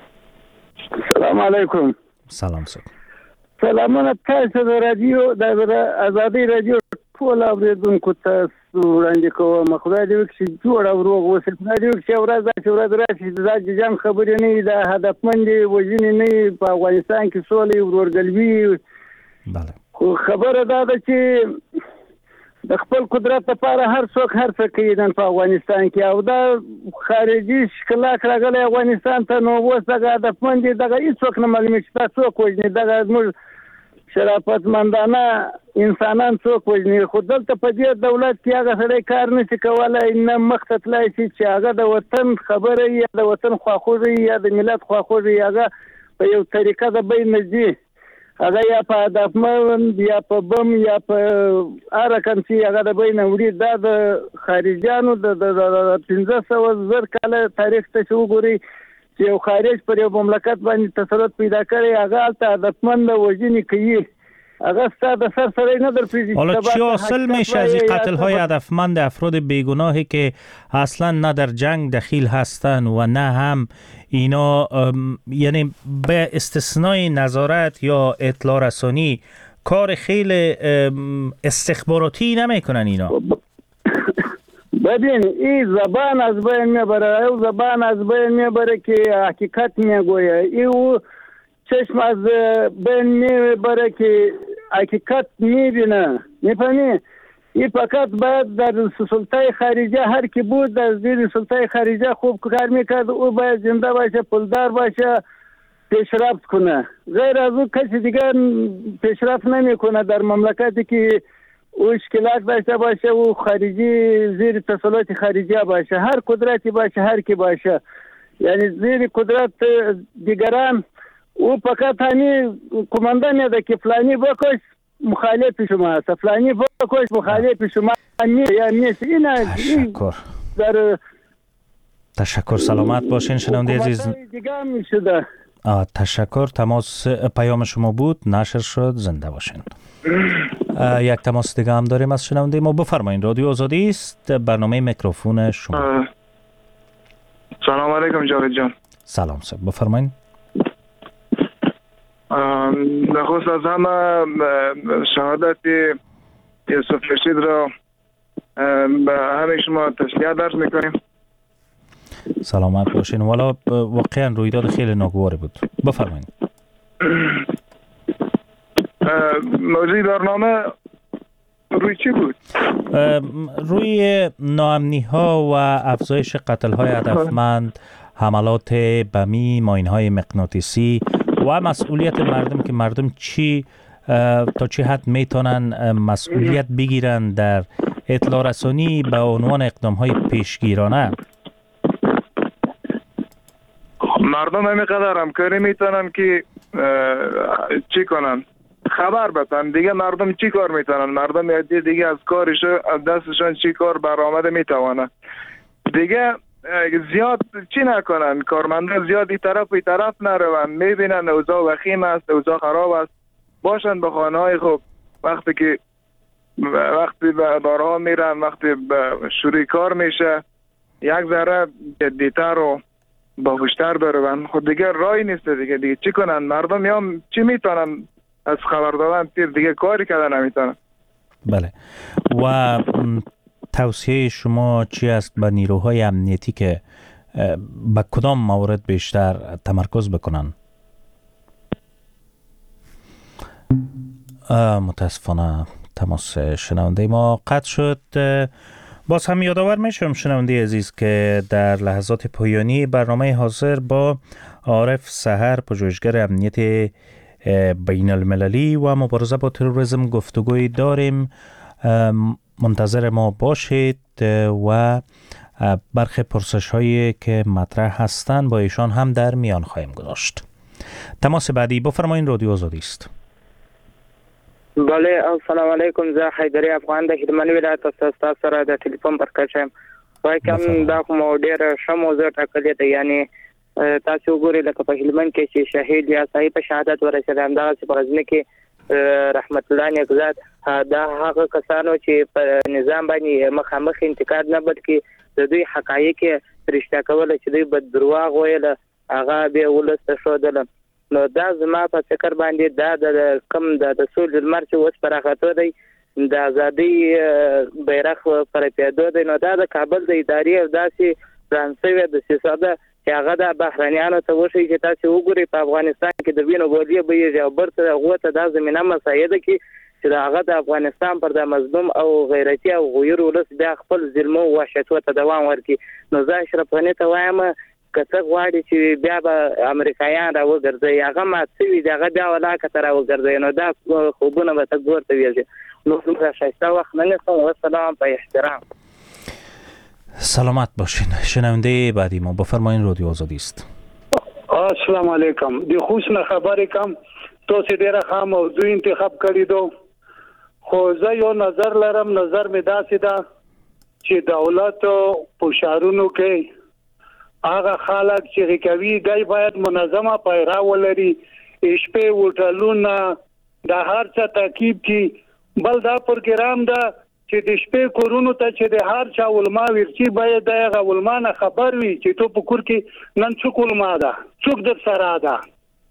سلام علیکم. سلام سر. سلامونه تاسو د رادیو د آزادي رادیو ټول اوریدونکو ته وړاندې کوم. خدای دې وکړي جوړ او روغ اوسئ. خدای دې وکړي ورځ چې ورځ راشي د جنګ خبرې نه د هدفمندې وژنې نه په افغانستان کې سولې ورورګلوي. بله. خو خبره دا ده چې د خپل قدرت لپاره هر څوک هر څه کوي نن په افغانستان کې او دا خارجي ښکلاک راغلی افغانستان ته نو اوس دغه هدفمند دي دغه هېڅوک نه معلومېږي چې دا څوک وژني. دغه زموږ شرافتمندانه انسانان څوک وژني. خو دلته په دې دولت کې هغه سړی کار نشي کولی نه مخ ته تللی شي چې هغه د وطن خبره یا د وطن خواخوږي یا د ملت خواخوږي هغه په یو طریقه د بین نږدې هغه یا په هدفمند یا په بم یا په هر رقم چې هغه د بین وړي. دا د خارجیانو د پنځه سوه زر کاله تاریخ ته چې وګورئ چې یو خارج پر یو مملکت باندې تسلط پیدا کړی هغه هلته هدفمند وژنې کوي. هغه ستا د سر سره نه در پیژني. حالا چی حاصل میشه از این قتل های هدفمند افراد بیگناهی که اصلا نه در جنگ دخیل هستند و نه هم اینا یعنی به استثنای نظارت یا اطلاع رسانی کار خیلی استخباراتی نمیکنن اینا؟ ببین این زبان از بین میبره، او زبان از بین میبره که حقیقت میگویه. این چشم از بین میبره که حقیقت میبینه. میفهمی؟ این فقط باید در سلطه خارجه هر کی بود در زیر سلطه خارجه خوب کار میکرد او باید زنده باشه، پولدار باشه، پیشرفت کنه. غیر از او کسی دیگر پیشرفت نمیکنه در مملکتی که او اشکالات داشته باشه او خارجی زیر تسلط خارجه باشه. هر قدرتی باشه هر کی باشه یعنی زیر قدرت دیگران او فقط همین کمانده میده که فلانی بکش مخالف شما است، فلانی بکش مخالف شما نیست. اینا تشکر در تشکر. سلامت باشین شنونده عزیز. دیگه میشده. تشکر. تماس پیام شما بود، نشر شد. زنده باشین. یک تماس دیگه هم داریم از شنونده ما. بفرمایید. رادیو آزادی است، برنامه میکروفون شما. سلام علیکم جاوید جان. سلام صاحب، بفرمایید. نخست از همه شهادت یوسف رشید را به همه شما تسلیت درس میکنیم. سلامت باشین. والا واقعا رویداد خیلی ناگواری بود. بفرمایید. موضوع برنامه روی چی بود؟ روی ناامنی ها و افزایش قتل های هدفمند، حملات بمی، ماین های مغناطیسی و مسئولیت مردم که مردم چی تا چه حد میتونن مسئولیت بگیرن در اطلاع رسانی به عنوان اقدام های پیشگیرانه. مردم همینقدر همکاری میتونن که چی کنن، خبر بدن دیگه. مردم چی کار میتونن؟ مردم یادی دیگه از کارش از دستشان چی کار برآمده میتوانه دیگه. زیاد چی نکنن، کارمنده زیاد ای طرف ای طرف نروند، میبینن اوضاع وخیم است، اوضاع خراب است، باشن به خانه های خوب. وقتی که وقتی به بارها میرن، وقتی به شروع کار میشه، یک ذره جدیتر و باهوشتر برون. خود دیگه رای نیست دیگه. دیگه چی کنن مردم؟ یا چی میتونن از خبر دادن تیر دیگه کاری کردن نمیتونن. بله. و توصیه شما چی است به نیروهای امنیتی که به کدام موارد بیشتر تمرکز بکنن؟ متاسفانه تماس شنونده ما قطع شد. باز هم یادآور میشم شنونده عزیز که در لحظات پایانی برنامه حاضر با عارف سحر، پژوهشگر امنیت بین المللی و مبارزه با تروریسم گفتگوی داریم. منتظر ما باشید و برخی پرسش هایی که مطرح هستند با ایشان هم در میان خواهیم گذاشت. تماس بعدی بفرمایید. رادیو آزادی است. بله، السلام علیکم. زه حیدری افغان د هلمند ولایت څخه سره د ټلیفون پر کچم. وای کوم دا کوم ډیر ښه موضوع ټاکلې ده. یعنی تاسو وګورئ لکه په هلمند کې چې شهید یا صاحب شهادت ورسېد، همدغه چې په غزني کې رحمت الله نیکزاد، دا هغه کسانو چې په نظام باندې مخامخ انتقاد نه بلکې د دوی حقایق رښتیا کول چې دوی بد دروغ ویل، هغه به ولست شودل. نو دا زما په فکر باندې دا د کم د رسول المر چې اوس پر راغته دی د ازادي بیرغ پر پیاده دی. نو دا د کابل د ادارې او داسې فرانسوي د سیاست چې هغه د بهرنیانو ته وشي چې تاسو وګورئ په افغانستان کې د وینو بولیه به یو برته غوته د زمينه مسایده کې چې هغه د افغانستان پر د مظلوم او غیرتی او غیر ولس بیا خپل ظلم او وحشت ته دوام ورکړي. نو زه اشرف غنی ته وایم کته غواړي چې بیا به امریکایان را وګرځي، هغه ماتوي دغه بیا ولاکه تر وګرځي. نو دا خوبونه به تاسو ورته ویل. نو څنګه شایسته وخت نه نسم. والسلام په احترام. سلامت باشین. شنونده بعدی ما بفرمایید. رادیو آزادی است. السلام علیکم. دی خوشنه خبرې کم تو سي ډیره ښه موضوع انتخاب کړی دو. خو زه یو نظر لرم. نظر می داسې ده چې دولت په شهرونو کې هغه خلک چې کوي دای باید منظمه پیرا ولري، شپې وټلونه د هر څه ترکیب کی. بل دا پروګرام ده چې د شپې کورونو ته چې د هر چا ولما ورچی باید دغه ولمانه خبر وي چې تو په کور کې نن څوک ولما ده، څوک در سره ده.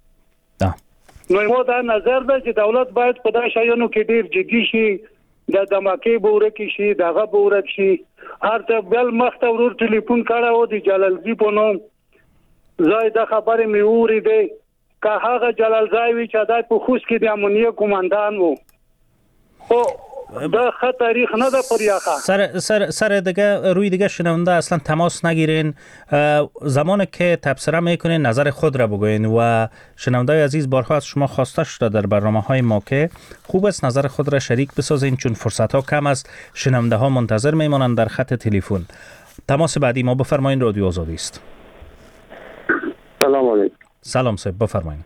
نو مو دا نظر ده چې دولت باید په دا شایانو کې ډیر جدي شي، د دماکي بوره کې شي، دغه بوره شي. هر ته بل مخته ورور ټلیفون کړه او د جلال زی په نوم زای د خبرې می اوري دی که هغه جلال زای وی چې دای په خوش کې د امنیه کمانډان وو. خو دا خط تاریخ نه ده پر یاخه سر سر سر دیگه روی دیگه شنونده اصلا تماس نگیرین. زمانی که تبصره میکنین نظر خود را بگوین و شنونده عزیز بارها از شما خواسته شده در برنامه های ما که خوب است نظر خود را شریک بسازین چون فرصت ها کم است. شنونده ها منتظر میمانند در خط تلفن. تماس بعدی ما بفرمایید. رادیو آزادی است. سلام علیکم. سلام صاحب بفرمایید.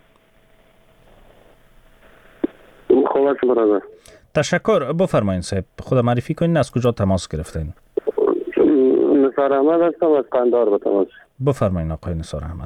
خوبه برادر. تشکر. بفرمایید صاحب خود معرفی کنین، از کجا تماس گرفتین؟ نثار احمد هستم از قندهار به تماس. بفرمایید آقای نثار احمد.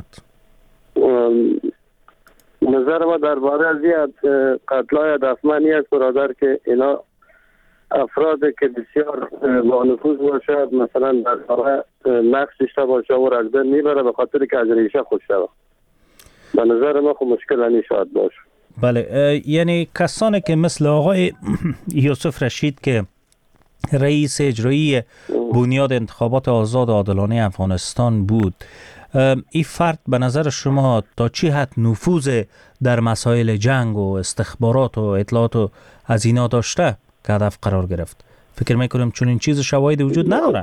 نظر ما درباره از قتل‌های هدفمندی است برادر که اینا افرادی که بسیار با نفوذ باشد مثلا در کار نقش داشته باشه و رگزن میبره به خاطر که از ریشه خوش شود. به نظر ما خب مشکل نشاید باشه. بله، یعنی کسانی که مثل آقای یوسف رشید که رئیس اجرایی بنیاد انتخابات آزاد و عادلانه افغانستان بود، این فرد به نظر شما تا چی حد نفوذ در مسائل جنگ و استخبارات و اطلاعات و از اینا داشته؟ که هدف قرار گرفت. فکر میکنم چون این چیز شواهد وجود نداره.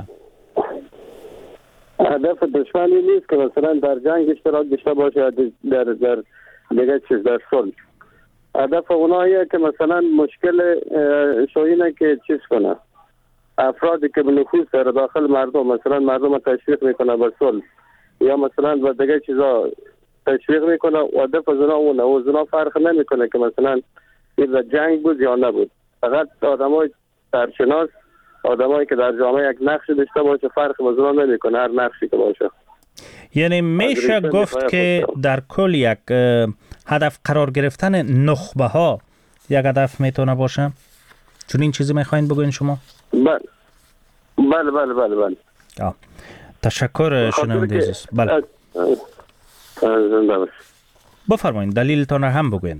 هدف دشمنی نیست که مثلا در جنگ اشتراک داشته باشه، در در دیگه چیز در صلح. هدف اوناییه که مثلا مشکل شوینه که چیز کنه، افرادی که به نفوذ در داخل مردم مثلا مردم رو تشویق میکنه به صلح یا مثلا به دیگه چیزا تشویق میکنه. هدف از اونا اونه و اونا فرق نمیکنه که مثلا این جنگ بود یا نبود. فقط آدمای سرشناس، آدمایی که در جامعه یک نقش داشته باشه، فرق از اونا نمیکنه هر نقشی که باشه. یعنی میشه گفت که در کل یک هدف قرار گرفتن نخبه ها یک هدف میتونه باشه؟ چون این چیزی میخواین بگوین شما؟ بله بله بله بله بله. آه. تشکر شنونده عزیز. بله. زنده باش. بفرمایید دلیلتان را هم بگوین.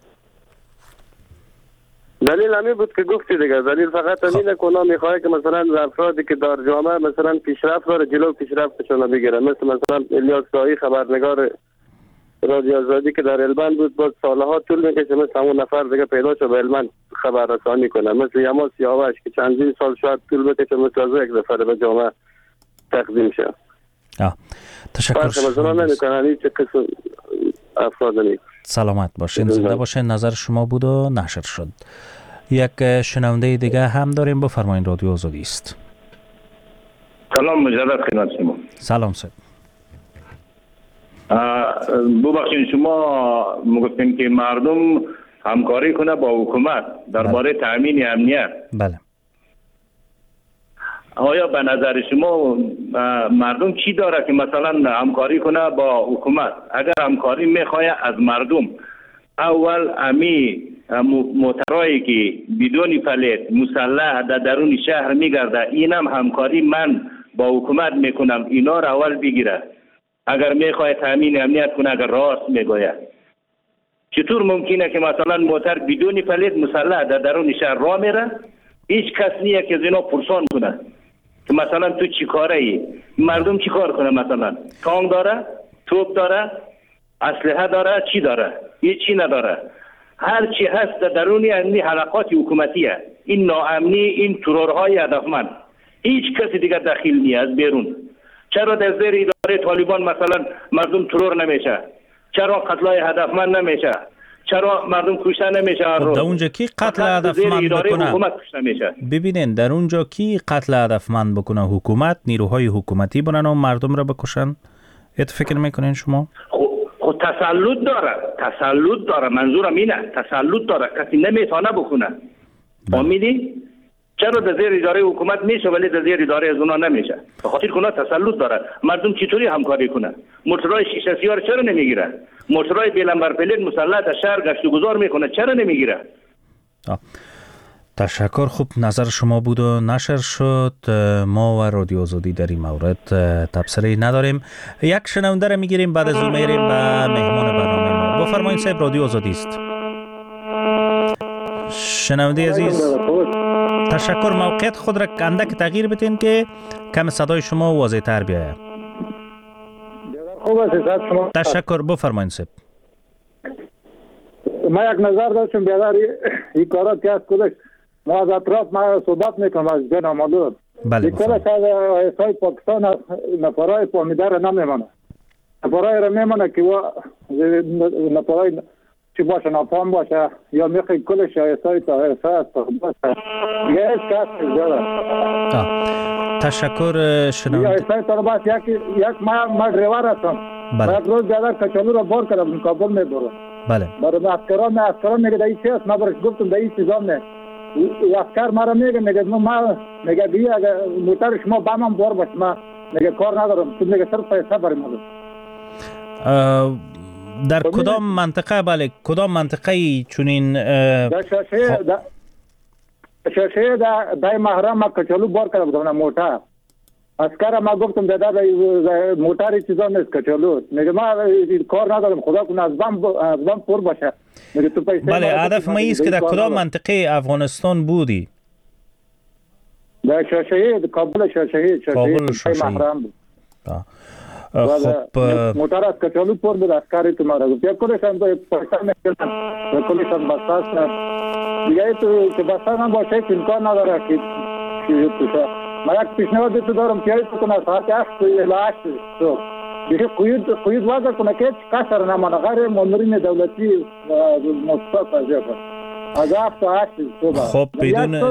دلیل همین بود که گفتی دیگه. دلیل فقط همینه که اونا میخواه که مثلا افرادی که در جامعه مثلا پیشرفت داره جلو پیشرفتشون بگیره. مثل مثلا الیاس دایی خبرنگار رادیو آزادی که در هلمند بود، باز سالها طول میکشه مثل همون نفر دیگه پیدا شد به هلمند خبررسانی کنه. مثل یما سیاوش که چندین سال شاید طول بکشه مثل از یک دفعه به جامعه تقدیم شه. آه. تشکر شما. سلامت باشین، زنده باشین. نظر شما بود و نشر شد. یک شنونده دیگه هم داریم. بفرمایید رادیو آزادی است. سلام مجدد خدمت شما. سلام صاحب. ببخشید شما میگفتین که مردم همکاری کنه با حکومت درباره تامین امنیت. بله. آیا به نظر شما مردم چی داره که مثلا همکاری کنه با حکومت؟ اگر همکاری میخواه از مردم، اول امی موترایی که بدون پلیت مسلح در درون شهر میگرده، اینم همکاری من با حکومت میکنم، اینا را اول بگیره. اگر میخواه تامین امنیت کنه، اگر راست میگوید، چطور ممکنه که مثلا موتر بدون پلیت مسلح در درون شهر راه میره، هیچ کس نیه که از اینا پرسان کنه که مثلا تو چی کاره ای؟ مردم چی کار کنه؟ مثلا تانک داره، توپ داره، اسلحه داره، چی داره؟ هیچ چی نداره. هر چی هست در درون این حلقات حکومتیه. این ناامنی، این ترورهای هدفمند، هیچ کسی دیگه دخیل نیست از بیرون. چرا در زیر اداره طالبان مثلا مردم ترور نمیشه؟ چرا قتلای هدفمند نمیشه؟ چرا مردم کشته نمیشه؟ در اونجا کی قتل هدفمند بکنه؟ ببینین در اونجا کی قتل هدفمند بکنه؟ حکومت، نیروهای حکومتی بونن و مردم را بکشن. ات فکر میکنین شما؟ خود تسلط داره، تسلط داره. منظورم اینه، تسلط داره، کسی نمیتونه بکنه. فهمیدی؟ چرا در زیر اداره حکومت میشه ولی در زیر اداره از اونا نمیشه؟ به خاطر که اونا تسلط داره. مردم چطوری همکاری کنه؟ موتورهای شیشه سیاه چرا نمیگیره؟ موتورهای بیلنبر پلیت مسلح در شهر گشت و گذار میکنه، چرا نمیگیره؟ تشکر. خوب نظر شما بود و نشر شد. ما و رادیو آزادی در این مورد تبصره نداریم. یک شنونده را میگیریم، بعد از اون میریم به مهمان برنامه ما. بفرمایید صاحب، رادیو آزادی است. شنونده عزیز تشکر. موقعیت خود را اندک تغییر بدین که کم صدای شما واضح تر بیاید. تشکر. بفرمایید صاحب. ما یک نظر داشتم بیادر این کارات که از کلش ما از اطراف ما صحبت میکنم از جن آمالور. بله. این کلش از آیسای پاکستان نفرای فامیده را نمیمانه. نفرای را میمانه که نفرای چی باشه نفام باشه یا میخوای کلش آیسای تا آیسای از باشه. یه از کس زیاده. تشکر شنونده. آیسای تا باشه یک یک ما ما دریور هستم. بله. یک روز بیادر کچالو را بار کردم کابل میبرم. بله. برای اسکران اسکران میگه دایی چی است؟ من برش گفتم دایی چیزام نه. و اسکر مرا میگه میگه ما میگه بیا اگه موتر شما با من بار باش، ما میگه کار ندارم. تو میگه صرف پیسه برای ما. در کدام منطقه؟ بله کدام منطقه ای چونین در شاشه در شاشه در دای محرم ما کچالو بار کرده بودم موتر. اسکر ما گفتم دادا موتر چیزا نیست کچالو. میگه ما کار ندارم، خدا کنه از بم از بم پر باشه. میگه تو پیسه. بله هدف ما است که در کدام منطقه افغانستان بودی؟ در شاشه کابل شاشه شاشه محرم بود. خب موتر از کچالو پر بود. اسکر تو ما گفت یا کلش هم پیسه میگیرن یا کلش هم بساس دیگه تو که بسته هم باشه که امکان نداره که چیزی توشه. من یک پیشنهاد تو دارم که ایت کنه ساعت هشت الی هشت صبح دیگه قید قید وضع کنه که هیچ کسر نمانه غیر مامورین دولتی و مؤسسات وظیفه از هفت تا هشت صبح. خب بدون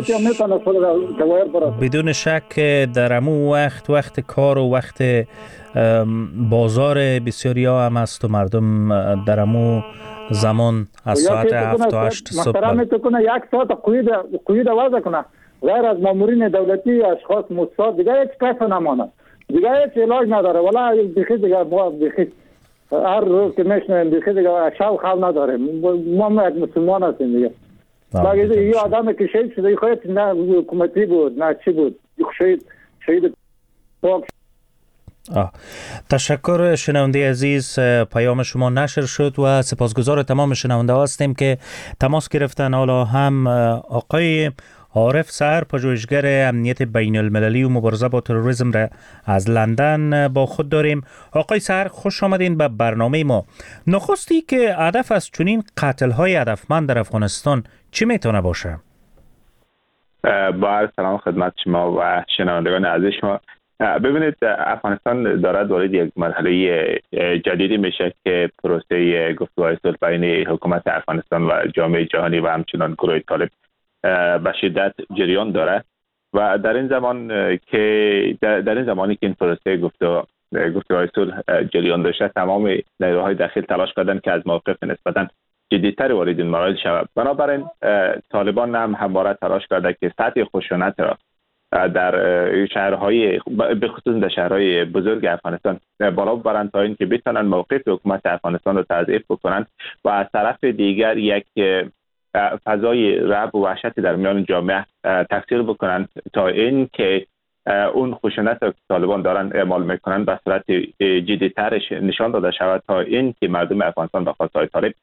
بدون شک در امو وقت وقت کار و وقت بازار بسیاری ها هم است و مردم در امو زمان از ساعت هفت تا هشت صبح محترم تو کنه یک ساعت قید قید وضع کنه غیر از مامورین دولتی اشخاص مؤسسات دیگه هیچ کس نمانه دیگه هیچ علاج نداره ولی بخی دیگه ما بخی هر روز که میشنیم بخی دیگه شو خال نداره ما یک مسلمان هستیم دیگه باید یه آدم که شهید شده خواهد نه حکومتی بود نه چی بود شهید شهید پاک. آه. تشکر شنونده عزیز، پیام شما نشر شد و سپاسگزار تمام شنونده هستیم که تماس گرفتن. حالا هم آقای عارف سحر، پژوهشگر امنیت بین المللی و مبارزه با تروریسم را از لندن با خود داریم. آقای سحر خوش آمدین به برنامه ما. نخستی که هدف از چنین قتل های هدفمند در افغانستان چی میتونه باشه؟ با عرض سلام خدمت شما و شنوندگان عزیز شما. ببینید افغانستان دارد وارد یک مرحله جدیدی میشه که پروسه گفتگوهای صلح بین حکومت افغانستان و جامعه جهانی و همچنان گروه طالب به شدت جریان داره و در این زمان که در این زمانی که این پروسه گفتگو گفتگوهای صلح جریان داشته، تمام نیروهای داخل تلاش کردن که از موقف نسبتاً جدی‌تر وارد این مراحل شود. بنابراین طالبان هم همواره تلاش کرده که سطح خشونت را در شهرهای به خصوص در شهرهای بزرگ افغانستان بالا ببرند تا اینکه بتوانند موقف حکومت افغانستان را تضعیف بکنند و از طرف دیگر یک فضای رعب و وحشت در میان جامعه تکثیر بکنند تا اینکه اون خشونت که طالبان دارن اعمال میکنند به صورت جدی‌ترش نشان داده شود تا اینکه مردم افغانستان به خواستهای طالب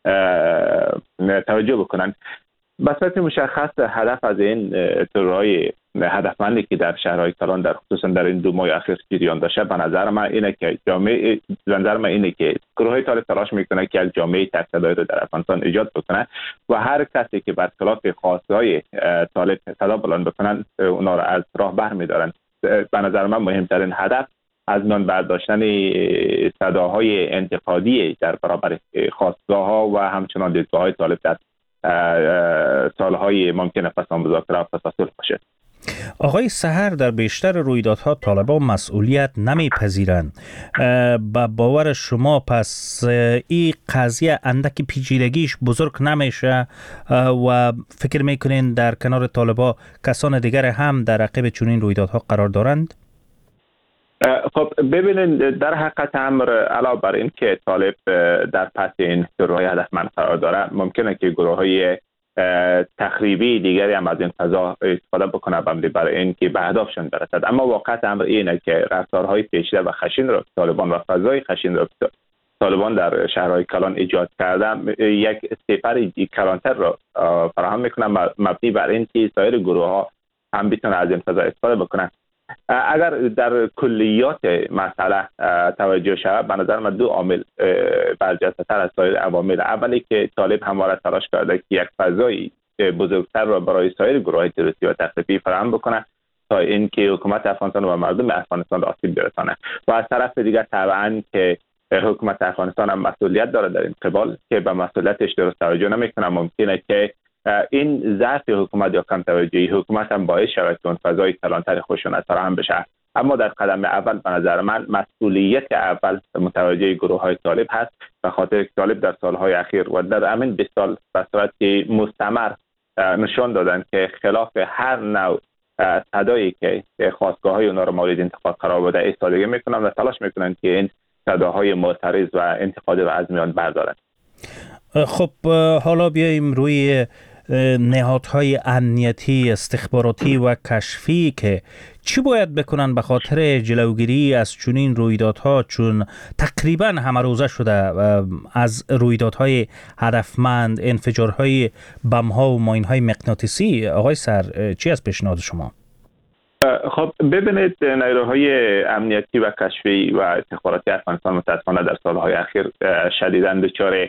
توجه بکنند. به صورت مشخص هدف از این ترورهای هدفمندی که در شهرهای کلان در خصوصا در این دو ماه اخیر جریان داشته، به نظر من اینه که جامعه به نظر من اینه که گروه طالب تلاش میکنه که یک جامعه تک صدایی رو در افغانستان ایجاد بکنه و هر کسی که برخلاف خواستهای طالب صدا بلند بکنن اونا رو از راه برمی‌دارن. به نظر من مهمترین هدف از میان برداشتن صداهای انتقادی در برابر خواستگاه‌ها و همچنان دیدگاه‌های طالب در سالهای ممکن پس از مذاکره و پس از صلح باشه. آقای سحر، در بیشتر رویدادها طالبان مسئولیت نمیپذیرند. با باور شما پس این قضیه اندکی پیچیدگیش بزرگ نمیشه و فکر میکنین در کنار طالبان کسان دیگر هم در عقب چنین رویدادها قرار دارند؟ خب ببینید، در حقیقت امر علاوه بر این که طالب در پس این ترورهای هدفمند قرار داره، ممکنه که گروه های تخریبی دیگری هم از این فضا استفاده بکنه برای این که به اهدافشون برسد. اما واقعیت امر اینه که رفتارهای پیچیده و خشن را طالبان و فضای خشن را طالبان در شهرهای کلان ایجاد کرده یک سپر کلانتر را فراهم میکنه، مبنی بر این که سایر گروه ها هم بتونن از این فضا استفاده بکنن. اگر در کلیات مسئله توجه شود، به نظر من دو عامل برجسته‌تر از سایر عوامل. اولی که طالب همواره تلاش کرده که یک فضای بزرگتر را برای سایر گروه‌های تروریستی و تخریبی فراهم بکنه تا اینکه حکومت افغانستان و مردم افغانستان را آسیب برسانه و از طرف دیگر طبعاً که حکومت افغانستان هم مسئولیت داره در این قبال که به مسئولیتش درست توجه نمیکنه. ممکنه که این ضعف حکومت یا کم توجهی حکومت هم باعث شود که اون فضای کلانتر خشونت فراهم بشه. اما در قدم اول به نظر من مسئولیت اول متوجه گروه های طالب هست، به خاطر طالب در سالهای اخیر و در همین بیست سال به صورت مستمر نشان دادن که خلاف هر نوع صدایی که خواستگاه های اونا رو مورد انتقاد قرار بوده ایستادگی میکنن و تلاش میکنن که این صداهای معترض و انتقادی رو از میان بردارن. خب حالا بیاییم روی نهادهای امنیتی، استخباراتی و کشفی که چی باید بکنن به خاطر جلوگیری از چنین رویدادها، چون تقریبا همه روزه شده از رویدادهای هدفمند، انفجارهای بم‌ها و ماین‌های مغناطیسی. آقای سر، چی از پیشنهاد شما؟ خب ببینید، نیروهای امنیتی و کشفی و استخباراتی افغانستان متاسفانه در سالهای اخیر شدیداً دچار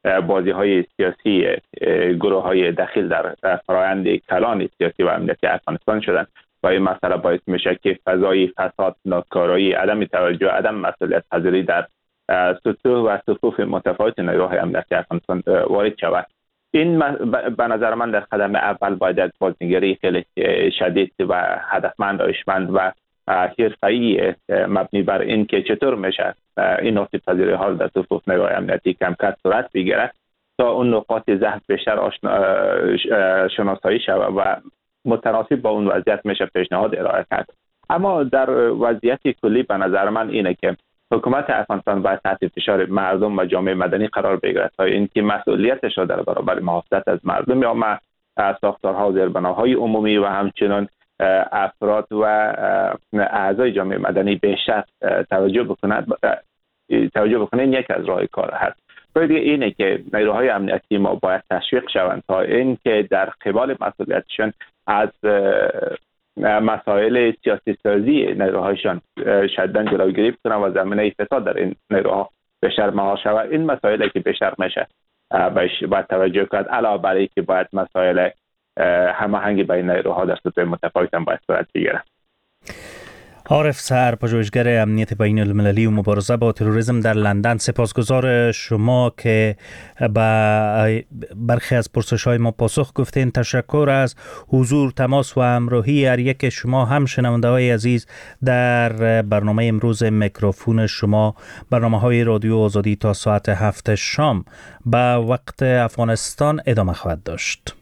بازی های سیاسی گروه های دخیل در فرایند کلان سیاسی و امنیتی افغانستان شدن و این مسئله باعث میشه که فضای فساد، ناکارایی، عدم توجه، عدم مسئولیت پذیری در سطوح و صفوف متفاوت نیروهای امنیتی افغانستان وارد شود. این به نظر من در قدم اول باید بازنگری خیلی شدید و هدفمند، دانشمند و حرفه‌ای مبنی بر این که چطور میشه این نقطه پذیری حال در صفوف نیروهای امنیتی کم کم صورت بگیره تا اون نقاط ضعف بیشتر شناسایی شود و متناسب با اون وضعیت میشه پیشنهاد ارائه کرد. اما در وضعیت کلی به نظر من اینه که حکومت افغانستان باید تحت فشار مردم و جامعه مدنی قرار بگیرد تا اینکه مسئولیتش را در برابر محافظت از مردم یا ما ساختارها و زیربناهای عمومی و همچنین افراد و اعضای جامعه مدنی بیشتر توجه بکنند توجه بکنند یک از راه کار هست. باید اینه که نیروهای امنیتی ما باید تشویق شوند تا اینکه در قبال مسئولیتشان از مسائل سیاسی سازی نیروهایشان شدیداً جلوگیری بکنند و زمینه فساد در این نیروها بیشتر مهار شود. این مسائلی که بیشتر میشه باید توجه کرد، علاوه بر اینکه باید مسائل هماهنگی بین نیروها در سطوح متفاوت هم باید صورت بگیره. عارف سحر، پژوهشگر امنیت بین المللی و مبارزه با تروریسم در لندن، سپاسگزار شما که به برخی از پرسش‌های ما پاسخ گفتین. تشکر از حضور، تماس و همراهی هر یک شما هم شنونده‌های عزیز در برنامه امروز میکروفون شما. برنامه‌های رادیو آزادی تا ساعت هفت شام به وقت افغانستان ادامه خواهد داشت.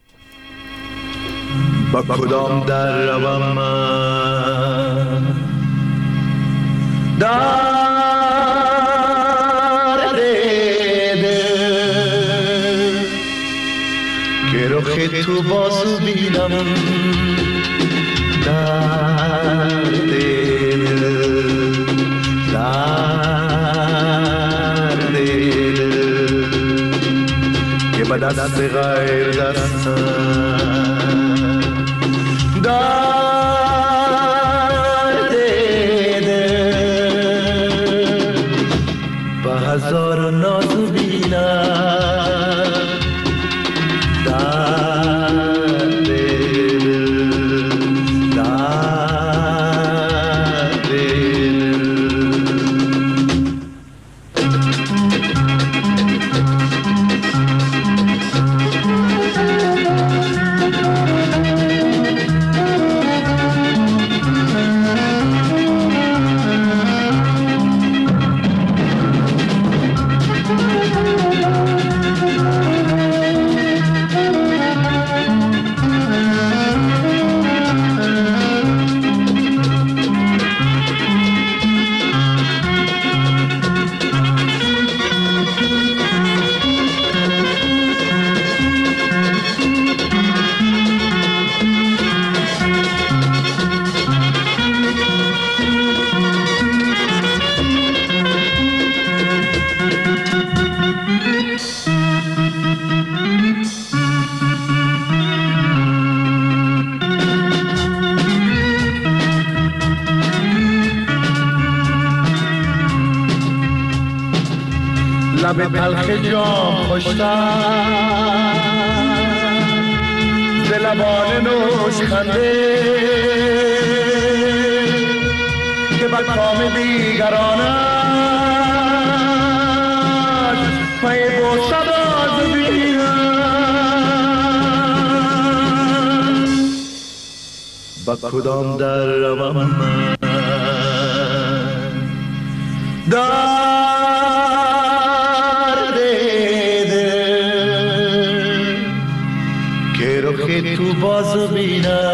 با کدام در روم من در دیده که رخ تو بازو بینم در دیده در دیده که به دست غیر دستم در دیده با هزار ناز بینم در دیده در دیده لب تلخ جام خوشتر ز لبان نوش خنده که بر کام دیگرانش پی بوسه باز بینم با کدام در روم من در دیده که رخ تو باز بینم